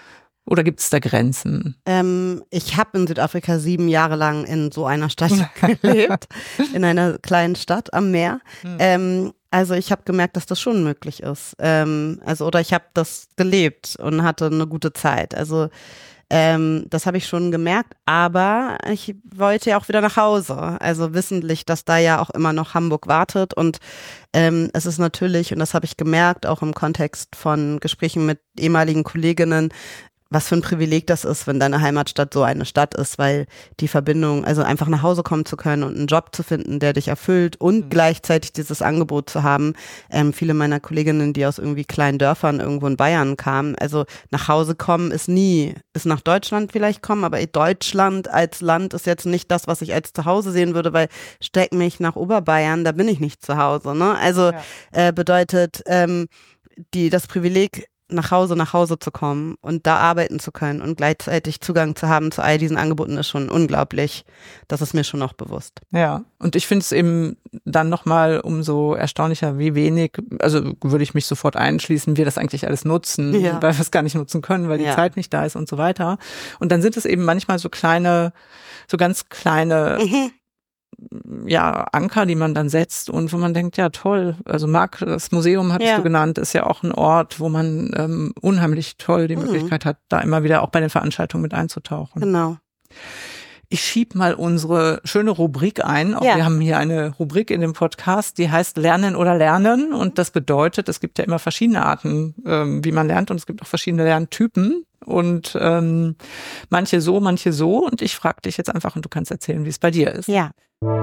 Oder gibt es da Grenzen? Ähm, ich habe in Südafrika sieben Jahre lang in so einer Stadt gelebt, in einer kleinen Stadt am Meer. Hm. Ähm, also ich habe gemerkt, dass das schon möglich ist. Ähm, also oder ich habe das gelebt und hatte eine gute Zeit. Also Ähm, das habe ich schon gemerkt, aber ich wollte ja auch wieder nach Hause, also wissentlich, dass da ja auch immer noch Hamburg wartet und ähm, es ist natürlich, und das habe ich gemerkt, auch im Kontext von Gesprächen mit ehemaligen Kolleginnen, was für ein Privileg das ist, wenn deine Heimatstadt so eine Stadt ist, weil die Verbindung, also einfach nach Hause kommen zu können und einen Job zu finden, der dich erfüllt und mhm. gleichzeitig dieses Angebot zu haben. Ähm, viele meiner Kolleginnen, die aus irgendwie kleinen Dörfern irgendwo in Bayern kamen, also nach Hause kommen ist nie, ist nach Deutschland vielleicht kommen, aber Deutschland als Land ist jetzt nicht das, was ich als Zuhause sehen würde, weil steck mich nach Oberbayern, da bin ich nicht zu Hause. Ne? Also ja. äh, bedeutet ähm, die das Privileg, nach Hause, nach Hause zu kommen und da arbeiten zu können und gleichzeitig Zugang zu haben zu all diesen Angeboten ist schon unglaublich. Das ist mir schon noch bewusst. Ja, und ich finde es eben dann nochmal umso erstaunlicher, wie wenig, also würde ich mich sofort einschließen, wir das eigentlich alles nutzen, ja. weil wir es gar nicht nutzen können, weil die ja. Zeit nicht da ist und so weiter. Und dann sind es eben manchmal so kleine, so ganz kleine mhm. ja, Anker, die man dann setzt und wo man denkt, ja toll, also Marc, das Museum hattest ja. du genannt, ist ja auch ein Ort, wo man ähm, unheimlich toll die mhm. Möglichkeit hat, da immer wieder auch bei den Veranstaltungen mit einzutauchen. Genau. Ich schieb mal unsere schöne Rubrik ein. Auch ja. wir haben hier eine Rubrik in dem Podcast, die heißt Lernen oder Lernen und das bedeutet, es gibt ja immer verschiedene Arten, ähm, wie man lernt und es gibt auch verschiedene Lerntypen. Und ähm, manche so, manche so. Und ich frage dich jetzt einfach und du kannst erzählen, wie es bei dir ist. Ja.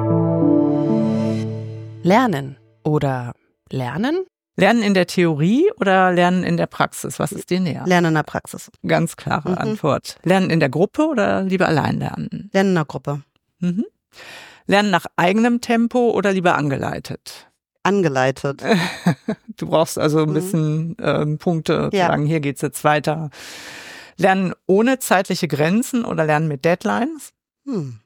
Lernen oder lernen? Lernen in der Theorie oder Lernen in der Praxis? Was ist dir näher? Lernen in der Praxis. Ganz klare mhm. Antwort. Lernen in der Gruppe oder lieber allein lernen? Lernen in der Gruppe. Mhm. Lernen nach eigenem Tempo oder lieber angeleitet? Angeleitet. Du brauchst also ein bisschen mhm. ähm, Punkte, zu ja. sagen, hier geht's jetzt weiter. Lernen ohne zeitliche Grenzen oder lernen mit Deadlines? Hm.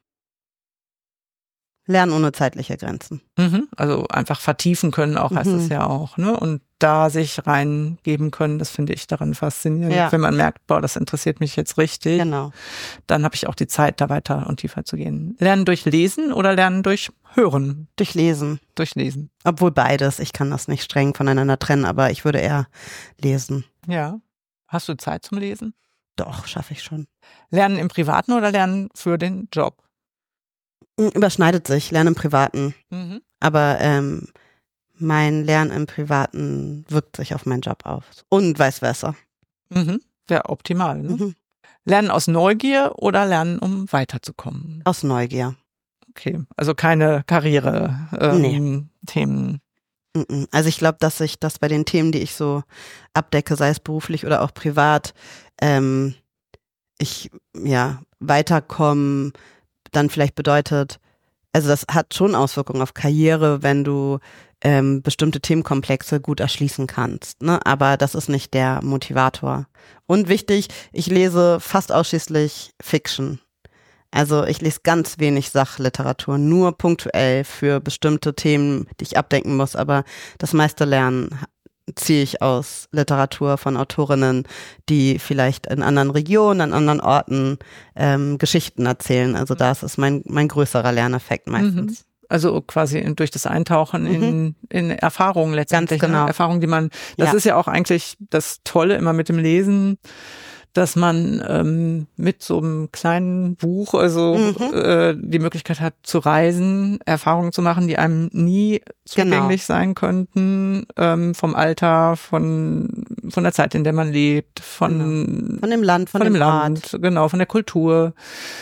Lernen ohne zeitliche Grenzen. Mhm. Also einfach vertiefen können auch, heißt es mhm. ja auch, ne? Und da sich reingeben können, das finde ich daran faszinierend. Ja. Wenn man merkt, boah, das interessiert mich jetzt richtig, genau. dann habe ich auch die Zeit, da weiter und tiefer zu gehen. Lernen durch Lesen oder Lernen durch Hören? Durch Lesen. Durch Lesen. Obwohl beides, ich kann das nicht streng voneinander trennen, aber ich würde eher lesen. Ja. Hast du Zeit zum Lesen? Doch, schaffe ich schon. Lernen im Privaten oder Lernen für den Job? Überschneidet sich, Lernen im Privaten. Mhm. Aber ähm, mein Lernen im Privaten wirkt sich auf meinen Job aus. Und vice versa. Mhm. Ja, optimal. Ne? Mhm. Lernen aus Neugier oder Lernen, um weiterzukommen? Aus Neugier. Okay, also keine Karriere-Themen. Ähm, nee. Also ich glaube, dass ich das bei den Themen, die ich so abdecke, sei es beruflich oder auch privat, ähm, ich ja weiterkommen dann vielleicht bedeutet, also das hat schon Auswirkungen auf Karriere, wenn du ähm, bestimmte Themenkomplexe gut erschließen kannst, ne? Aber das ist nicht der Motivator. Und wichtig, ich lese fast ausschließlich Fiction. Also ich lese ganz wenig Sachliteratur, nur punktuell für bestimmte Themen, die ich abdenken muss, aber das meiste Lernen ziehe ich aus Literatur von Autorinnen, die vielleicht in anderen Regionen, an anderen Orten ähm, Geschichten erzählen. Also das ist mein mein größerer Lerneffekt meistens. Also quasi in, durch das Eintauchen mhm. in, in Erfahrungen letztendlich. Ganz genau. Ne? Erfahrungen, die man, das ja. ist ja auch eigentlich das Tolle immer mit dem Lesen, dass man ähm, mit so einem kleinen Buch also mhm. äh, die Möglichkeit hat zu reisen, Erfahrungen zu machen, die einem nie zugänglich genau. sein könnten, ähm, vom Alter, von von der Zeit, in der man lebt, von genau. von dem Land, von, von dem, dem Land, Ort. genau, von der Kultur,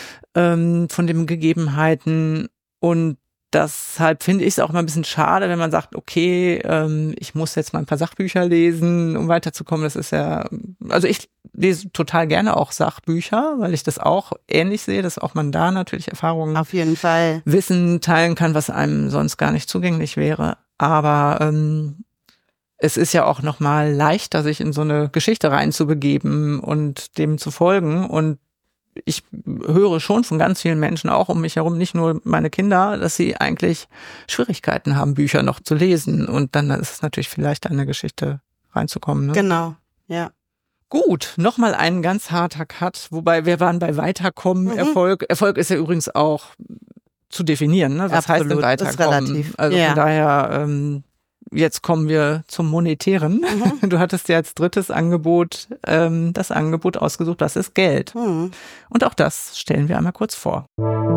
ähm, von den Gegebenheiten. Und deshalb finde ich es auch immer ein bisschen schade, wenn man sagt, okay, ähm, ich muss jetzt mal ein paar Sachbücher lesen, um weiterzukommen. Das ist ja, also ich lese total gerne auch Sachbücher, weil ich das auch ähnlich sehe, dass auch man da natürlich Erfahrungen, auf jeden Fall, Wissen teilen kann, was einem sonst gar nicht zugänglich wäre. Aber ähm, es ist ja auch nochmal leichter, sich in so eine Geschichte reinzubegeben und dem zu folgen. Und ich höre schon von ganz vielen Menschen auch um mich herum, nicht nur meine Kinder, dass sie eigentlich Schwierigkeiten haben, Bücher noch zu lesen. Und dann ist es natürlich viel leichter, in eine Geschichte reinzukommen. Ne? Genau, ja. Gut, nochmal ein ganz harter Cut, wobei wir waren bei Weiterkommen, mhm. Erfolg. Erfolg ist ja übrigens auch zu definieren, ne? Was Absolut. heißt denn Weiterkommen? Ist relativ. Also ja. von daher, ähm, jetzt kommen wir zum Monetären. Mhm. Du hattest ja als drittes Angebot ähm, das Angebot ausgesucht, das ist Geld. Mhm. Und auch das stellen wir einmal kurz vor.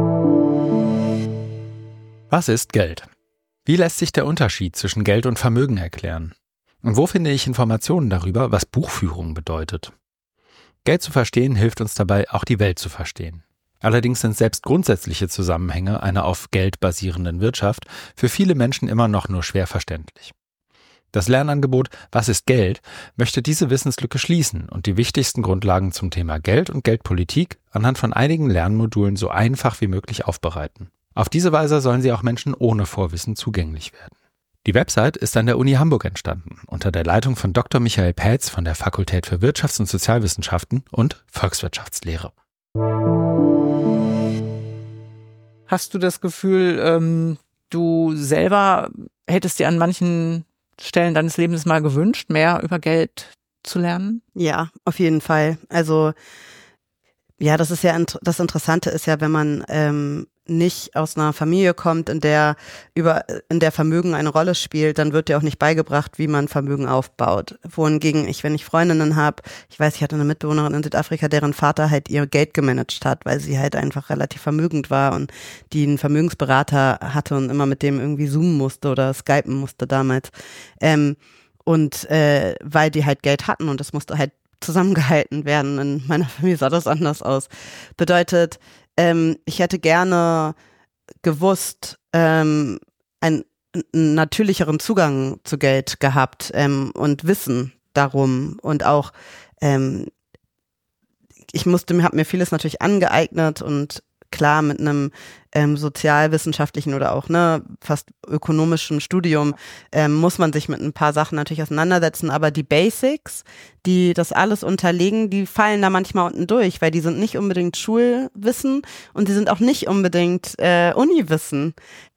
Was ist Geld? Wie lässt sich der Unterschied zwischen Geld und Vermögen erklären? Und wo finde ich Informationen darüber, was Buchführung bedeutet? Geld zu verstehen hilft uns dabei, auch die Welt zu verstehen. Allerdings sind selbst grundsätzliche Zusammenhänge einer auf Geld basierenden Wirtschaft für viele Menschen immer noch nur schwer verständlich. Das Lernangebot Was ist Geld? Möchte diese Wissenslücke schließen und die wichtigsten Grundlagen zum Thema Geld und Geldpolitik anhand von einigen Lernmodulen so einfach wie möglich aufbereiten. Auf diese Weise sollen sie auch Menschen ohne Vorwissen zugänglich werden. Die Website ist an der Uni Hamburg entstanden, unter der Leitung von Doktor Michael Pätz von der Fakultät für Wirtschafts- und Sozialwissenschaften und Volkswirtschaftslehre. Hast du das Gefühl, ähm, du selber hättest dir an manchen Stellen deines Lebens mal gewünscht, mehr über Geld zu lernen? Ja, auf jeden Fall. Also ja, das ist ja das Interessante ist ja, wenn man ähm, nicht aus einer Familie kommt, in der über in der Vermögen eine Rolle spielt, dann wird dir auch nicht beigebracht, wie man Vermögen aufbaut. Wohingegen ich, wenn ich Freundinnen habe, ich weiß, ich hatte eine Mitbewohnerin in Südafrika, deren Vater halt ihr Geld gemanagt hat, weil sie halt einfach relativ vermögend war und die einen Vermögensberater hatte und immer mit dem irgendwie zoomen musste oder skypen musste damals. Ähm, und äh, weil die halt Geld hatten und das musste halt zusammengehalten werden. In meiner Familie sah das anders aus. Bedeutet, ähm, ich hätte gerne gewusst, ähm, einen, einen natürlicheren Zugang zu Geld gehabt ähm, und Wissen darum und auch ähm, ich musste mir, habe mir vieles natürlich angeeignet und klar mit einem ähm, sozialwissenschaftlichen oder auch ne fast ökonomischen Studium ähm, muss man sich mit ein paar Sachen natürlich auseinandersetzen, aber die Basics, die das alles unterlegen, die fallen da manchmal unten durch, weil die sind nicht unbedingt Schulwissen und die sind auch nicht unbedingt äh, Uniwissen.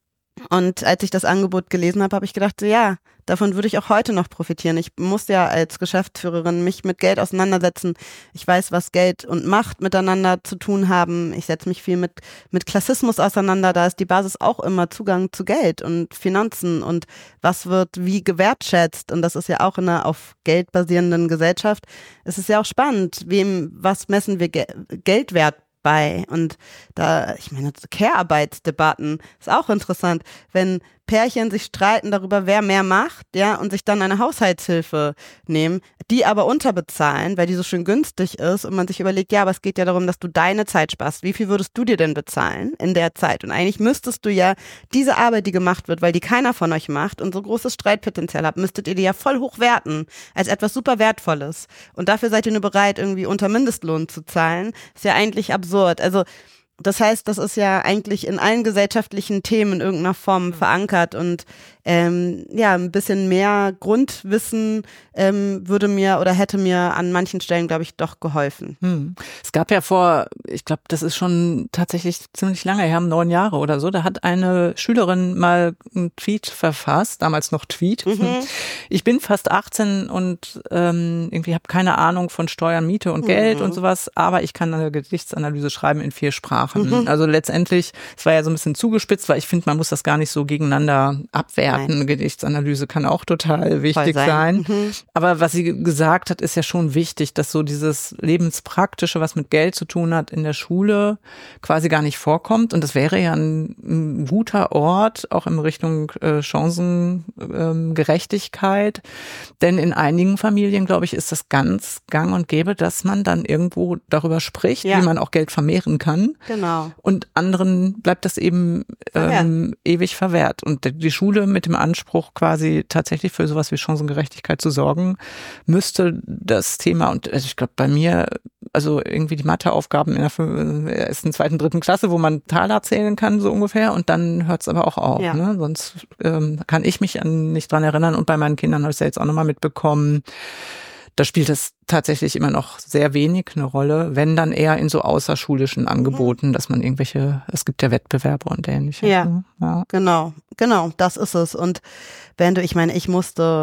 Und als ich das Angebot gelesen habe, habe ich gedacht, so, ja, davon würde ich auch heute noch profitieren. Ich muss ja als Geschäftsführerin mich mit Geld auseinandersetzen. Ich weiß, was Geld und Macht miteinander zu tun haben. Ich setze mich viel mit, mit Klassismus auseinander. Da ist die Basis auch immer Zugang zu Geld und Finanzen und was wird wie gewertschätzt. Und das ist ja auch in einer auf Geld basierenden Gesellschaft. Es ist ja auch spannend, wem, was messen wir Ge- Geldwert bei. Und da, ich meine, Care-Arbeitsdebatten ist auch interessant, wenn Pärchen sich streiten darüber, wer mehr macht, ja, und sich dann eine Haushaltshilfe nehmen, die aber unterbezahlen, weil die so schön günstig ist und man sich überlegt, ja, aber es geht ja darum, dass du deine Zeit sparst. Wie viel würdest du dir denn bezahlen in der Zeit? Und eigentlich müsstest du ja diese Arbeit, die gemacht wird, weil die keiner von euch macht und so großes Streitpotenzial habt, müsstet ihr die ja voll hoch werten als etwas super Wertvolles. Und dafür seid ihr nur bereit, irgendwie unter Mindestlohn zu zahlen. Ist ja eigentlich absurd. Also das heißt, das ist ja eigentlich in allen gesellschaftlichen Themen in irgendeiner Form verankert und ähm, ja, ein bisschen mehr Grundwissen ähm, würde mir oder hätte mir an manchen Stellen, glaube ich, doch geholfen. Hm. Es gab ja vor, ich glaube, das ist schon tatsächlich ziemlich lange her, neun Jahre oder so, da hat eine Schülerin mal einen Tweet verfasst, damals noch Tweet. Mhm. Ich bin fast achtzehn und ähm, irgendwie habe keine Ahnung von Steuern, Miete und Geld mhm. und sowas, aber ich kann eine Gedichtsanalyse schreiben in vier Sprachen. Mhm. Also letztendlich, es war ja so ein bisschen zugespitzt, weil ich finde, man muss das gar nicht so gegeneinander abwerten. Eine Gedichtsanalyse kann auch total wichtig sein. sein. Mhm. Aber was sie gesagt hat, ist ja schon wichtig, dass so dieses Lebenspraktische, was mit Geld zu tun hat, in der Schule quasi gar nicht vorkommt. Und das wäre ja ein, ein guter Ort, auch in Richtung äh, Chancengerechtigkeit. Ähm, Denn in einigen Familien, glaube ich, ist das ganz gang und gäbe, dass man dann irgendwo darüber spricht, ja. wie man auch Geld vermehren kann. Genau. Und anderen bleibt das eben ähm, ewig verwehrt. Und die Schule mit dem Anspruch, quasi tatsächlich für sowas wie Chancengerechtigkeit zu sorgen, müsste das Thema, und also ich glaube bei mir, also irgendwie die Matheaufgaben in der ersten, zweiten, dritten Klasse, wo man Taler zählen kann, so ungefähr, und dann hört es aber auch auf. Ja. Ne? Sonst ähm, kann ich mich an, nicht dran erinnern, und bei meinen Kindern habe ich es ja jetzt auch nochmal mitbekommen, da spielt es tatsächlich immer noch sehr wenig eine Rolle, wenn dann eher in so außerschulischen Angeboten, mhm. dass man irgendwelche, es gibt ja Wettbewerbe und ähnliches. Ja, ja, genau, genau, das ist es. Und wenn du, ich meine, ich musste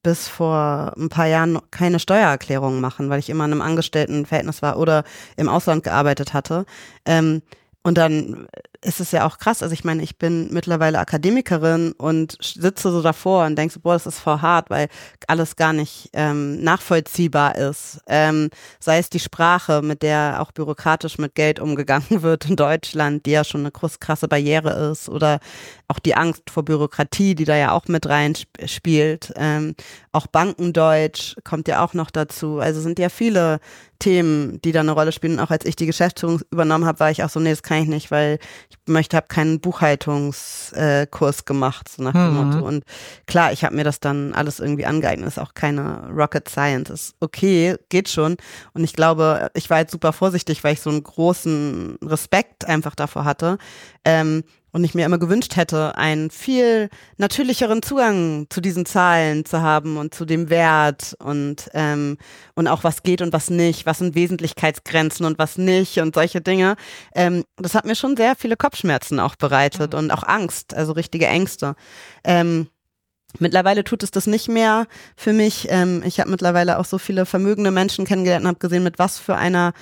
bis vor ein paar Jahren keine Steuererklärung machen, weil ich immer in einem Angestelltenverhältnis war oder im Ausland gearbeitet hatte. Ähm, und dann ist es ja auch krass. Also ich meine, ich bin mittlerweile Akademikerin und sitze so davor und denke so, boah, das ist voll hart, weil alles gar nicht ähm, nachvollziehbar ist. Ähm, sei es die Sprache, mit der auch bürokratisch mit Geld umgegangen wird in Deutschland, die ja schon eine krasse Barriere ist, oder auch die Angst vor Bürokratie, die da ja auch mit reinspielt. Ähm, auch Bankendeutsch kommt ja auch noch dazu. Also sind ja viele Themen, die da eine Rolle spielen. Und auch als ich die Geschäftsführung übernommen habe, war ich auch so, nee, das kann ich nicht, weil ich möchte, habe keinen Buchhaltungskurs äh, gemacht, so nach dem Mhm. Motto. Und klar, ich habe mir das dann alles irgendwie angeeignet. Ist auch keine Rocket Science. Ist okay, geht schon. Und ich glaube, ich war jetzt super vorsichtig, weil ich so einen großen Respekt einfach davor hatte. Ähm, Und ich mir immer gewünscht hätte, einen viel natürlicheren Zugang zu diesen Zahlen zu haben und zu dem Wert und, ähm, und auch was geht und was nicht, was sind Wesentlichkeitsgrenzen und was nicht und solche Dinge. Ähm, das hat mir schon sehr viele Kopfschmerzen auch bereitet Mhm. und auch Angst, also richtige Ängste. Ähm, Mittlerweile tut es das nicht mehr für mich. Ähm, ich habe mittlerweile auch so viele vermögende Menschen kennengelernt und habe gesehen, mit was für einer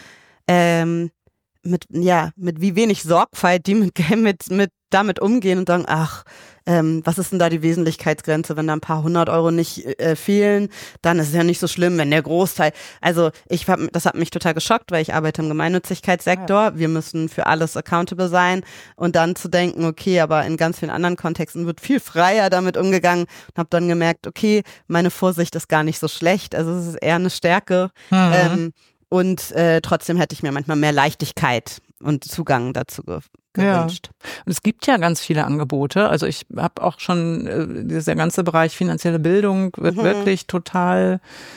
ähm, mit, ja, mit wie wenig Sorgfalt die mit, mit, mit damit umgehen und sagen, ach, ähm, was ist denn da die Wesentlichkeitsgrenze, wenn da ein paar hundert Euro nicht äh, fehlen, dann ist es ja nicht so schlimm, wenn der Großteil, also ich hab, das hat mich total geschockt, weil ich arbeite im Gemeinnützigkeitssektor, ja. Wir müssen für alles accountable sein und dann zu denken, okay, aber in ganz vielen anderen Kontexten wird viel freier damit umgegangen und habe dann gemerkt, okay, meine Vorsicht ist gar nicht so schlecht, also es ist eher eine Stärke. Mhm. Ähm, Und äh, trotzdem hätte ich mir manchmal mehr Leichtigkeit und Zugang dazu ge gewünscht. Ja. Und es gibt ja ganz viele Angebote. Also ich habe auch schon, äh, dieser ganze Bereich finanzielle Bildung wird Mhm. wirklich total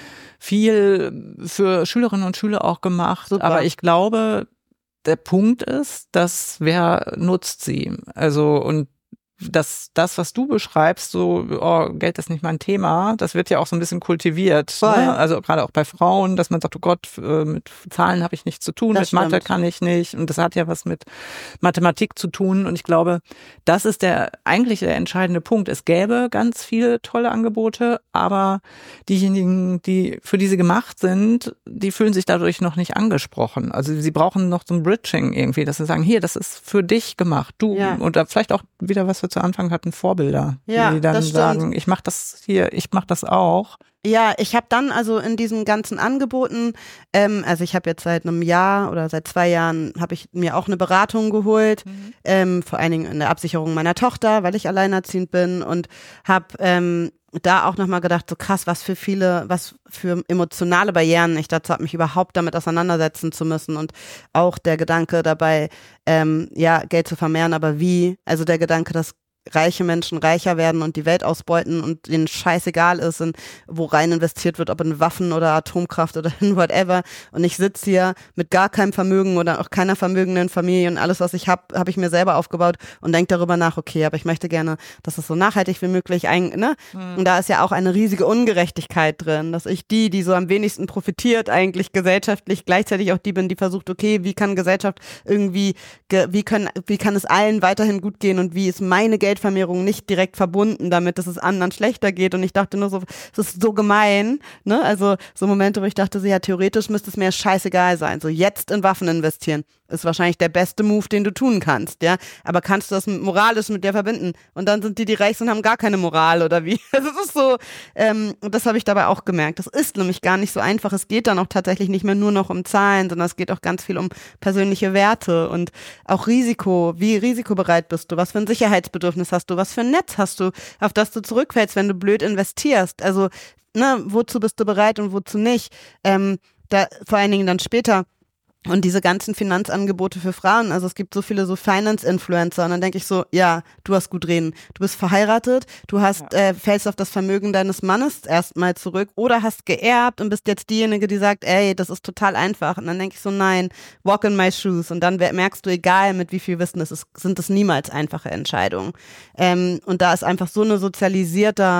viel für Schülerinnen und Schüler auch gemacht. Super. Aber ich glaube, der Punkt ist, dass wer nutzt sie? Also und dass das, was du beschreibst, so, oh, Geld ist nicht mein Thema, das wird ja auch so ein bisschen kultiviert. Voll. Ne? Also gerade auch bei Frauen, dass man sagt, oh Gott, äh, mit Zahlen habe ich nichts zu tun, Das mit Mathe stimmt. kann ich nicht. Und das hat ja was mit Mathematik zu tun. Und ich glaube, das ist der eigentlich der entscheidende Punkt. Es gäbe ganz viele tolle Angebote, aber diejenigen, die für die sie gemacht sind, die fühlen sich dadurch noch nicht angesprochen. Also sie brauchen noch so ein Bridging irgendwie, dass sie sagen, hier, das ist für dich gemacht, du. Ja. Und da vielleicht auch wieder, was wir zu Anfang hatten, Vorbilder, Ja, die dann das stimmt. sagen, ich mache das hier, ich mache das auch. Ja, ich habe dann also in diesen ganzen Angeboten, ähm, also ich habe jetzt seit einem Jahr oder seit zwei Jahren habe ich mir auch eine Beratung geholt, Mhm. ähm, vor allen Dingen in der Absicherung meiner Tochter, weil ich alleinerziehend bin und habe ähm, da auch nochmal gedacht, so krass, was für viele, was für emotionale Barrieren ich dazu habe, mich überhaupt damit auseinandersetzen zu müssen und auch der Gedanke dabei, ähm, ja, Geld zu vermehren, aber wie, also der Gedanke, dass reiche Menschen reicher werden und die Welt ausbeuten und denen scheißegal ist, in, wo rein investiert wird, ob in Waffen oder Atomkraft oder in whatever. Und ich sitze hier mit gar keinem Vermögen oder auch keiner vermögenden Familie und alles, was ich habe, habe ich mir selber aufgebaut und denke darüber nach, okay, aber ich möchte gerne, dass es so nachhaltig wie möglich ein, ne? Mhm. Und da ist ja auch eine riesige Ungerechtigkeit drin, dass ich die, die so am wenigsten profitiert, eigentlich gesellschaftlich gleichzeitig auch die bin, die versucht, okay, wie kann Gesellschaft irgendwie, ge, wie können, wie kann es allen weiterhin gut gehen und wie ist meine Geld Geldvermehrung nicht direkt verbunden damit, dass es anderen schlechter geht. Und ich dachte nur so, es ist so gemein, ne? Also so Momente, wo ich dachte, so, ja, theoretisch müsste es mir scheißegal sein. So jetzt in Waffen investieren ist wahrscheinlich der beste Move, den du tun kannst, ja. Aber kannst du das moralisch mit der verbinden? Und dann sind die, die reich sind, haben gar keine Moral oder wie? Also es ist so, ähm, und das habe ich dabei auch gemerkt. Das ist nämlich gar nicht so einfach. Es geht dann auch tatsächlich nicht mehr nur noch um Zahlen, sondern es geht auch ganz viel um persönliche Werte und auch Risiko. Wie risikobereit bist du? Was für ein Sicherheitsbedürfnis hast du? Was für ein Netz hast du, auf das du zurückfällst, wenn du blöd investierst? Also, ne, wozu bist du bereit und wozu nicht? Ähm, da, vor allen Dingen dann später. Und diese ganzen Finanzangebote für Frauen, also es gibt so viele so Finance-Influencer und dann denke ich so, ja, du hast gut reden. Du bist verheiratet, du hast Ja. äh, fällst auf das Vermögen deines Mannes erstmal zurück oder hast geerbt und bist jetzt diejenige, die sagt, ey, das ist total einfach. Und dann denke ich so, nein, walk in my shoes. Und dann merkst du, egal mit wie viel Wissen es ist, sind es niemals einfache Entscheidungen. Ähm, und da ist einfach so eine sozialisierter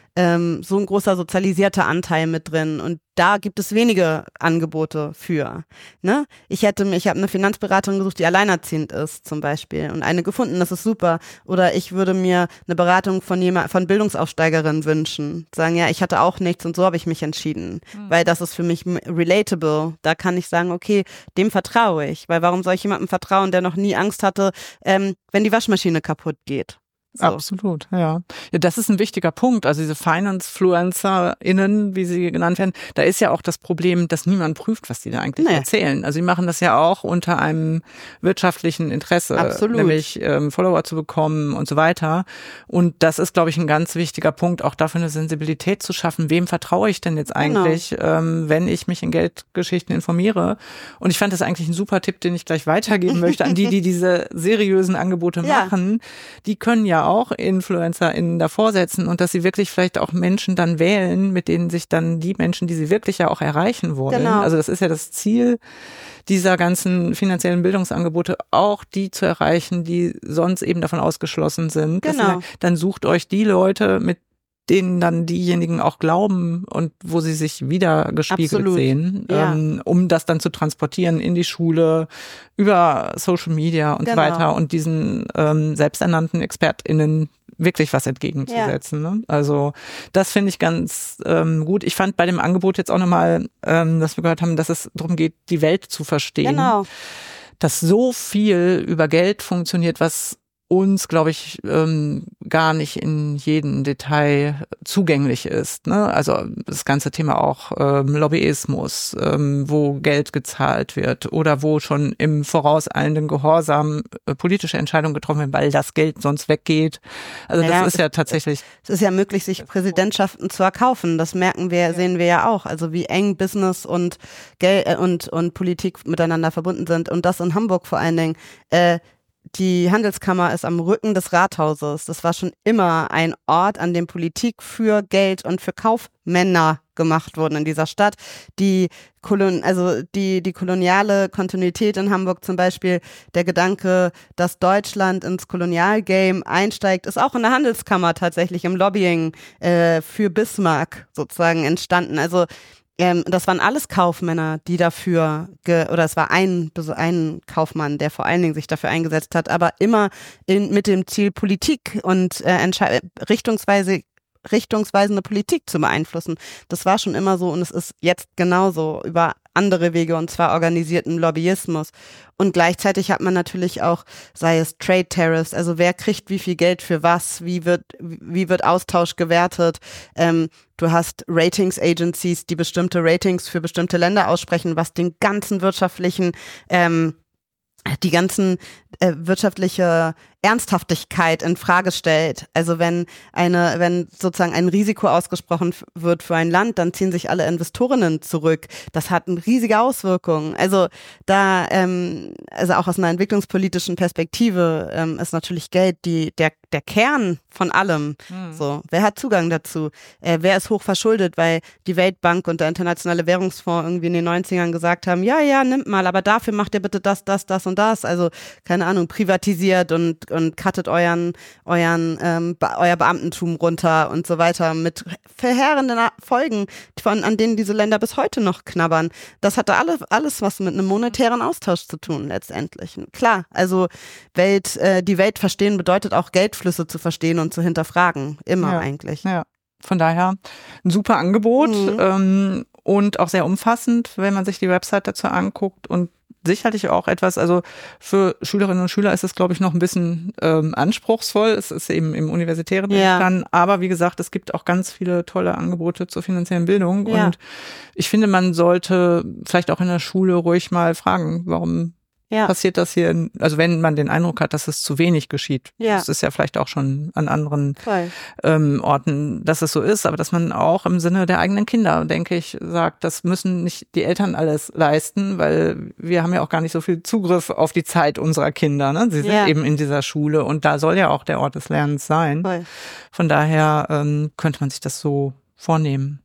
ähm, so ein großer sozialisierter Anteil mit drin und da gibt es wenige Angebote für. Ne? Ich hätte mich, ich habe eine Finanzberaterin gesucht, die alleinerziehend ist zum Beispiel und eine gefunden, das ist super. Oder ich würde mir eine Beratung von jemand, von Bildungsaufsteigerinnen wünschen. Sagen, ja, ich hatte auch nichts und so habe ich mich entschieden. Mhm. Weil das ist für mich relatable. Da kann ich sagen, okay, dem vertraue ich. Weil warum soll ich jemandem vertrauen, der noch nie Angst hatte, ähm, wenn die Waschmaschine kaputt geht? So. Absolut, ja. Ja, das ist ein wichtiger Punkt. Also diese FinanceFluencerInnen, wie sie genannt werden, da ist ja auch das Problem, dass niemand prüft, was die da eigentlich nee. erzählen. Also sie machen das ja auch unter einem wirtschaftlichen Interesse, Absolut. nämlich ähm, Follower zu bekommen und so weiter. Und das ist, glaube ich, ein ganz wichtiger Punkt, auch dafür eine Sensibilität zu schaffen. Wem vertraue ich denn jetzt eigentlich, genau. ähm, wenn ich mich in Geldgeschichten informiere? Und ich fand das eigentlich ein super Tipp, den ich gleich weitergeben möchte an die, die diese seriösen Angebote ja. machen. Die können ja auch InfluencerInnen davor setzen und dass sie wirklich vielleicht auch Menschen dann wählen, mit denen sich dann die Menschen, die sie wirklich ja auch erreichen wollen. Genau. Also das ist ja das Ziel dieser ganzen finanziellen Bildungsangebote, auch die zu erreichen, die sonst eben davon ausgeschlossen sind. Genau. Sagen, dann sucht euch die Leute, mit denen dann diejenigen auch glauben und wo sie sich wieder gespiegelt Absolut. sehen, ja. ähm, um das dann zu transportieren in die Schule, über Social Media und genau. so weiter und diesen ähm, selbsternannten ExpertInnen wirklich was entgegenzusetzen. Ja. Ne? Also das finde ich ganz ähm, gut. Ich fand bei dem Angebot jetzt auch nochmal, ähm, dass wir gehört haben, dass es darum geht, die Welt zu verstehen. Genau. Dass so viel über Geld funktioniert, was uns, glaube ich, ähm, gar nicht in jedem Detail zugänglich ist. Ne? Also das ganze Thema auch ähm, Lobbyismus, ähm, wo Geld gezahlt wird oder wo schon im vorauseilenden Gehorsam äh, politische Entscheidungen getroffen werden, weil das Geld sonst weggeht. Also das ja, ist ja tatsächlich... Es ist ja möglich, sich Präsidentschaften zu erkaufen. Das merken wir, ja. sehen wir ja auch. Also wie eng Business und Geld äh, und, und Politik miteinander verbunden sind. Und das in Hamburg vor allen Dingen. Äh, Die Handelskammer ist am Rücken des Rathauses. Das war schon immer ein Ort, an dem Politik für Geld und für Kaufmänner gemacht wurden in dieser Stadt. Die Kolon, also die, die koloniale Kontinuität in Hamburg zum Beispiel, der Gedanke, dass Deutschland ins Kolonialgame einsteigt, ist auch in der Handelskammer tatsächlich im Lobbying äh, für Bismarck sozusagen entstanden. Also Ähm, das waren alles Kaufmänner, die dafür, ge- oder es war ein, ein Kaufmann, der vor allen Dingen sich dafür eingesetzt hat, aber immer in, mit dem Ziel, Politik und äh, Entschei- richtungsweise richtungsweisende Politik zu beeinflussen. Das war schon immer so und es ist jetzt genauso über andere Wege und zwar organisierten Lobbyismus. Und gleichzeitig hat man natürlich auch, sei es Trade Tariffs, also wer kriegt wie viel Geld für was, wie wird wie wird Austausch gewertet. Ähm, du hast Ratings Agencies, die bestimmte Ratings für bestimmte Länder aussprechen, was den ganzen wirtschaftlichen ähm, die ganzen äh, wirtschaftliche Ernsthaftigkeit in Frage stellt. Also wenn eine, wenn sozusagen ein Risiko ausgesprochen f- wird für ein Land, dann ziehen sich alle Investorinnen zurück. Das hat eine riesige Auswirkung. Also da, ähm, also auch aus einer entwicklungspolitischen Perspektive ähm, ist natürlich Geld die der der Kern von allem. Mhm. So, wer hat Zugang dazu? Äh, wer ist hoch verschuldet, weil die Weltbank und der Internationale Währungsfonds irgendwie in den neunzigern gesagt haben, ja, ja, nimmt mal, aber dafür macht ihr bitte das, das, das und das. Also keine Ahnung, privatisiert und und cuttet euren euren ähm, Be- euer Beamtentum runter und so weiter mit verheerenden Folgen, von an denen diese Länder bis heute noch knabbern. Das hatte alles alles was mit einem monetären Austausch zu tun letztendlich. Klar, also Welt äh, die Welt verstehen bedeutet auch Geldflüsse zu verstehen und zu hinterfragen, immer ja, eigentlich. Ja, von daher ein super Angebot mhm. ähm, und auch sehr umfassend, wenn man sich die Website dazu anguckt und sicherlich auch etwas, also für Schülerinnen und Schüler ist es, glaube ich, noch ein bisschen ähm, anspruchsvoll. Es ist eben im universitären ja. dann, aber wie gesagt, es gibt auch ganz viele tolle Angebote zur finanziellen Bildung ja. und ich finde, man sollte vielleicht auch in der Schule ruhig mal fragen, warum ja. passiert das hier, also wenn man den Eindruck hat, dass es zu wenig geschieht. Ja. Das ist ja vielleicht auch schon an anderen ähm, Orten, dass es so ist, aber dass man auch im Sinne der eigenen Kinder, denke ich, sagt, das müssen nicht die Eltern alles leisten, weil wir haben ja auch gar nicht so viel Zugriff auf die Zeit unserer Kinder. Ne? Sie sind ja. eben in dieser Schule und da soll ja auch der Ort des Lernens sein. Voll. Von daher ähm, könnte man sich das so vornehmen.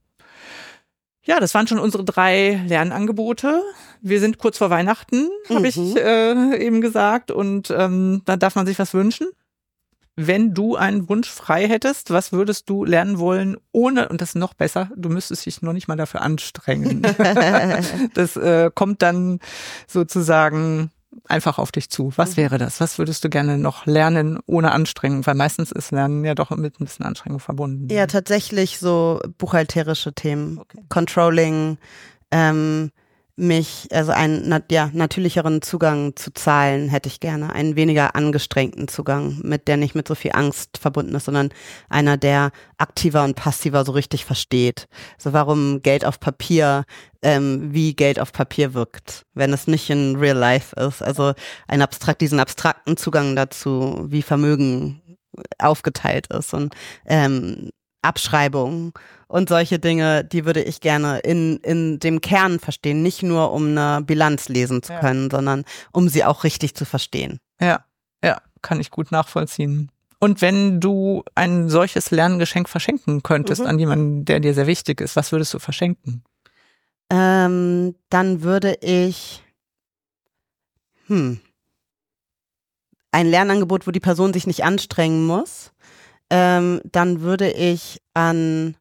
Ja, das waren schon unsere drei Lernangebote. Wir sind kurz vor Weihnachten, habe mhm. ich äh, eben gesagt. Und ähm, da darf man sich was wünschen. wenn du einen Wunsch frei hättest, was würdest du lernen wollen, ohne, und das ist noch besser, du müsstest dich noch nicht mal dafür anstrengen. Das äh, kommt dann sozusagen einfach auf dich zu. Was wäre das? Was würdest du gerne noch lernen ohne Anstrengung? Weil meistens ist Lernen ja doch mit ein bisschen Anstrengung verbunden. Ja, tatsächlich so buchhalterische Themen, Okay. Controlling, ähm, mich, also einen na, ja, natürlicheren Zugang zu Zahlen hätte ich gerne, einen weniger angestrengten Zugang, mit der nicht mit so viel Angst verbunden ist, sondern einer, der aktiver und passiver so richtig versteht. So warum Geld auf Papier, ähm, wie Geld auf Papier wirkt, wenn es nicht in Real Life ist. Also ein abstrakt, diesen abstrakten Zugang dazu, wie Vermögen aufgeteilt ist und ähm, Abschreibung und solche Dinge, die würde ich gerne in in dem Kern verstehen, nicht nur um eine Bilanz lesen zu können, ja. sondern um sie auch richtig zu verstehen. Ja, ja, kann ich gut nachvollziehen. Und wenn du ein solches Lerngeschenk verschenken könntest mhm. an jemanden, der dir sehr wichtig ist, was würdest du verschenken? Ähm, dann würde ich hm, ein Lernangebot, wo die Person sich nicht anstrengen muss. Ähm, dann würde ich an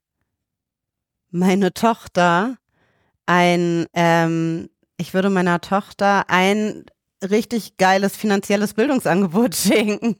meine Tochter ein, ähm, ich würde meiner Tochter ein richtig geiles finanzielles Bildungsangebot schenken,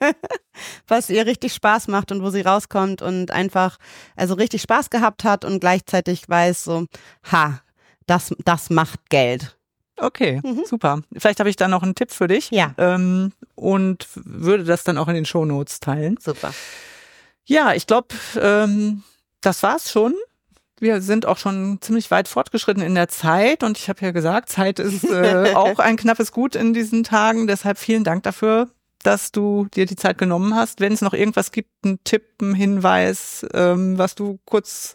was ihr richtig Spaß macht und wo sie rauskommt und einfach, also richtig Spaß gehabt hat und gleichzeitig weiß so, ha, das, das macht Geld. Okay, mhm. super. Vielleicht habe ich da noch einen Tipp für dich. Ja. Ähm, und würde das dann auch in den Shownotes teilen. Super. Ja, ich glaube, ähm, das war's schon. Wir sind auch schon ziemlich weit fortgeschritten in der Zeit und ich habe ja gesagt, Zeit ist äh, auch ein knappes Gut in diesen Tagen. Deshalb vielen Dank dafür, dass du dir die Zeit genommen hast. Wenn es noch irgendwas gibt, einen Tipp, einen Hinweis, ähm, was du kurz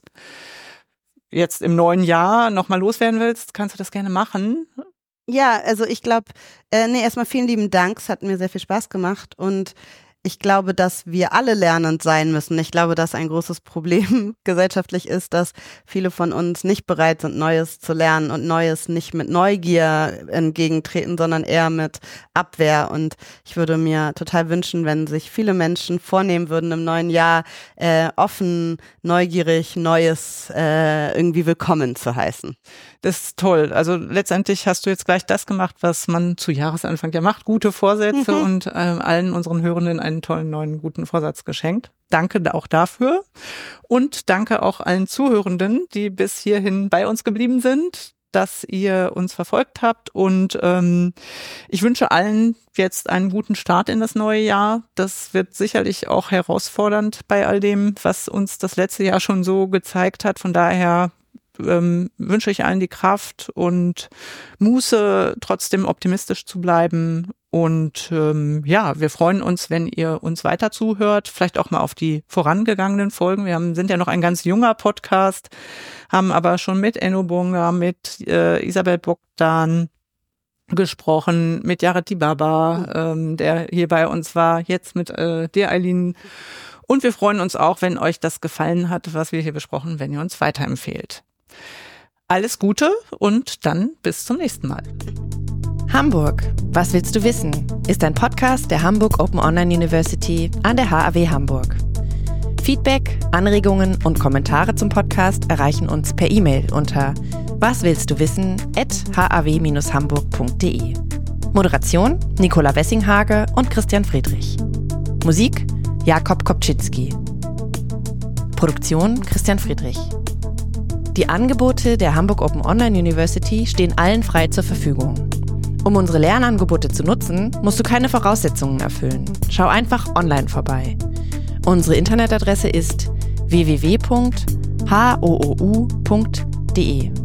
jetzt im neuen Jahr nochmal loswerden willst, kannst du das gerne machen. Ja, also ich glaube, äh, nee, erstmal vielen lieben Dank, es hat mir sehr viel Spaß gemacht und ich glaube, dass wir alle lernend sein müssen. Ich glaube, dass ein großes Problem gesellschaftlich ist, dass viele von uns nicht bereit sind, Neues zu lernen und Neues nicht mit Neugier entgegentreten, sondern eher mit Abwehr. Und ich würde mir total wünschen, wenn sich viele Menschen vornehmen würden, im neuen Jahr äh, offen, neugierig, Neues äh, irgendwie willkommen zu heißen. Das ist toll. Also letztendlich hast du jetzt gleich das gemacht, was man zu Jahresanfang ja macht. Gute Vorsätze mhm. und äh, allen unseren Hörenden einen tollen neuen guten Vorsatz geschenkt. Danke auch dafür. Und danke auch allen Zuhörenden, die bis hierhin bei uns geblieben sind, dass ihr uns verfolgt habt. Und ähm, ich wünsche allen jetzt einen guten Start in das neue Jahr. Das wird sicherlich auch herausfordernd bei all dem, was uns das letzte Jahr schon so gezeigt hat. Von daher Ähm, wünsche ich allen die Kraft und Muße, trotzdem optimistisch zu bleiben. Und ähm, ja, wir freuen uns, wenn ihr uns weiter zuhört, vielleicht auch mal auf die vorangegangenen Folgen. Wir haben, sind ja noch ein ganz junger Podcast, haben aber schon mit Enno Bunga, mit äh, Isabel Bogdan gesprochen, mit Jared Dibaba, ähm, der hier bei uns war, jetzt mit äh, dir, Eileen. Und wir freuen uns auch, wenn euch das gefallen hat, was wir hier besprochen, wenn ihr uns weiterempfehlt. Alles Gute und dann bis zum nächsten Mal. Hamburg, was willst du wissen? Ist ein Podcast der Hamburg Open Online University an der H A W Hamburg. Feedback, Anregungen und Kommentare zum Podcast erreichen uns per E-Mail unter waswillstduwissen at h a w dash hamburg punkt d e. Moderation Nicola Wessinghage und Christian Friedrich. Musik Jakob Kopczycki. Produktion Christian Friedrich. Die Angebote der Hamburg Open Online University stehen allen frei zur Verfügung. Um unsere Lernangebote zu nutzen, musst du keine Voraussetzungen erfüllen. Schau einfach online vorbei. Unsere Internetadresse ist w w w punkt h o o u punkt d e.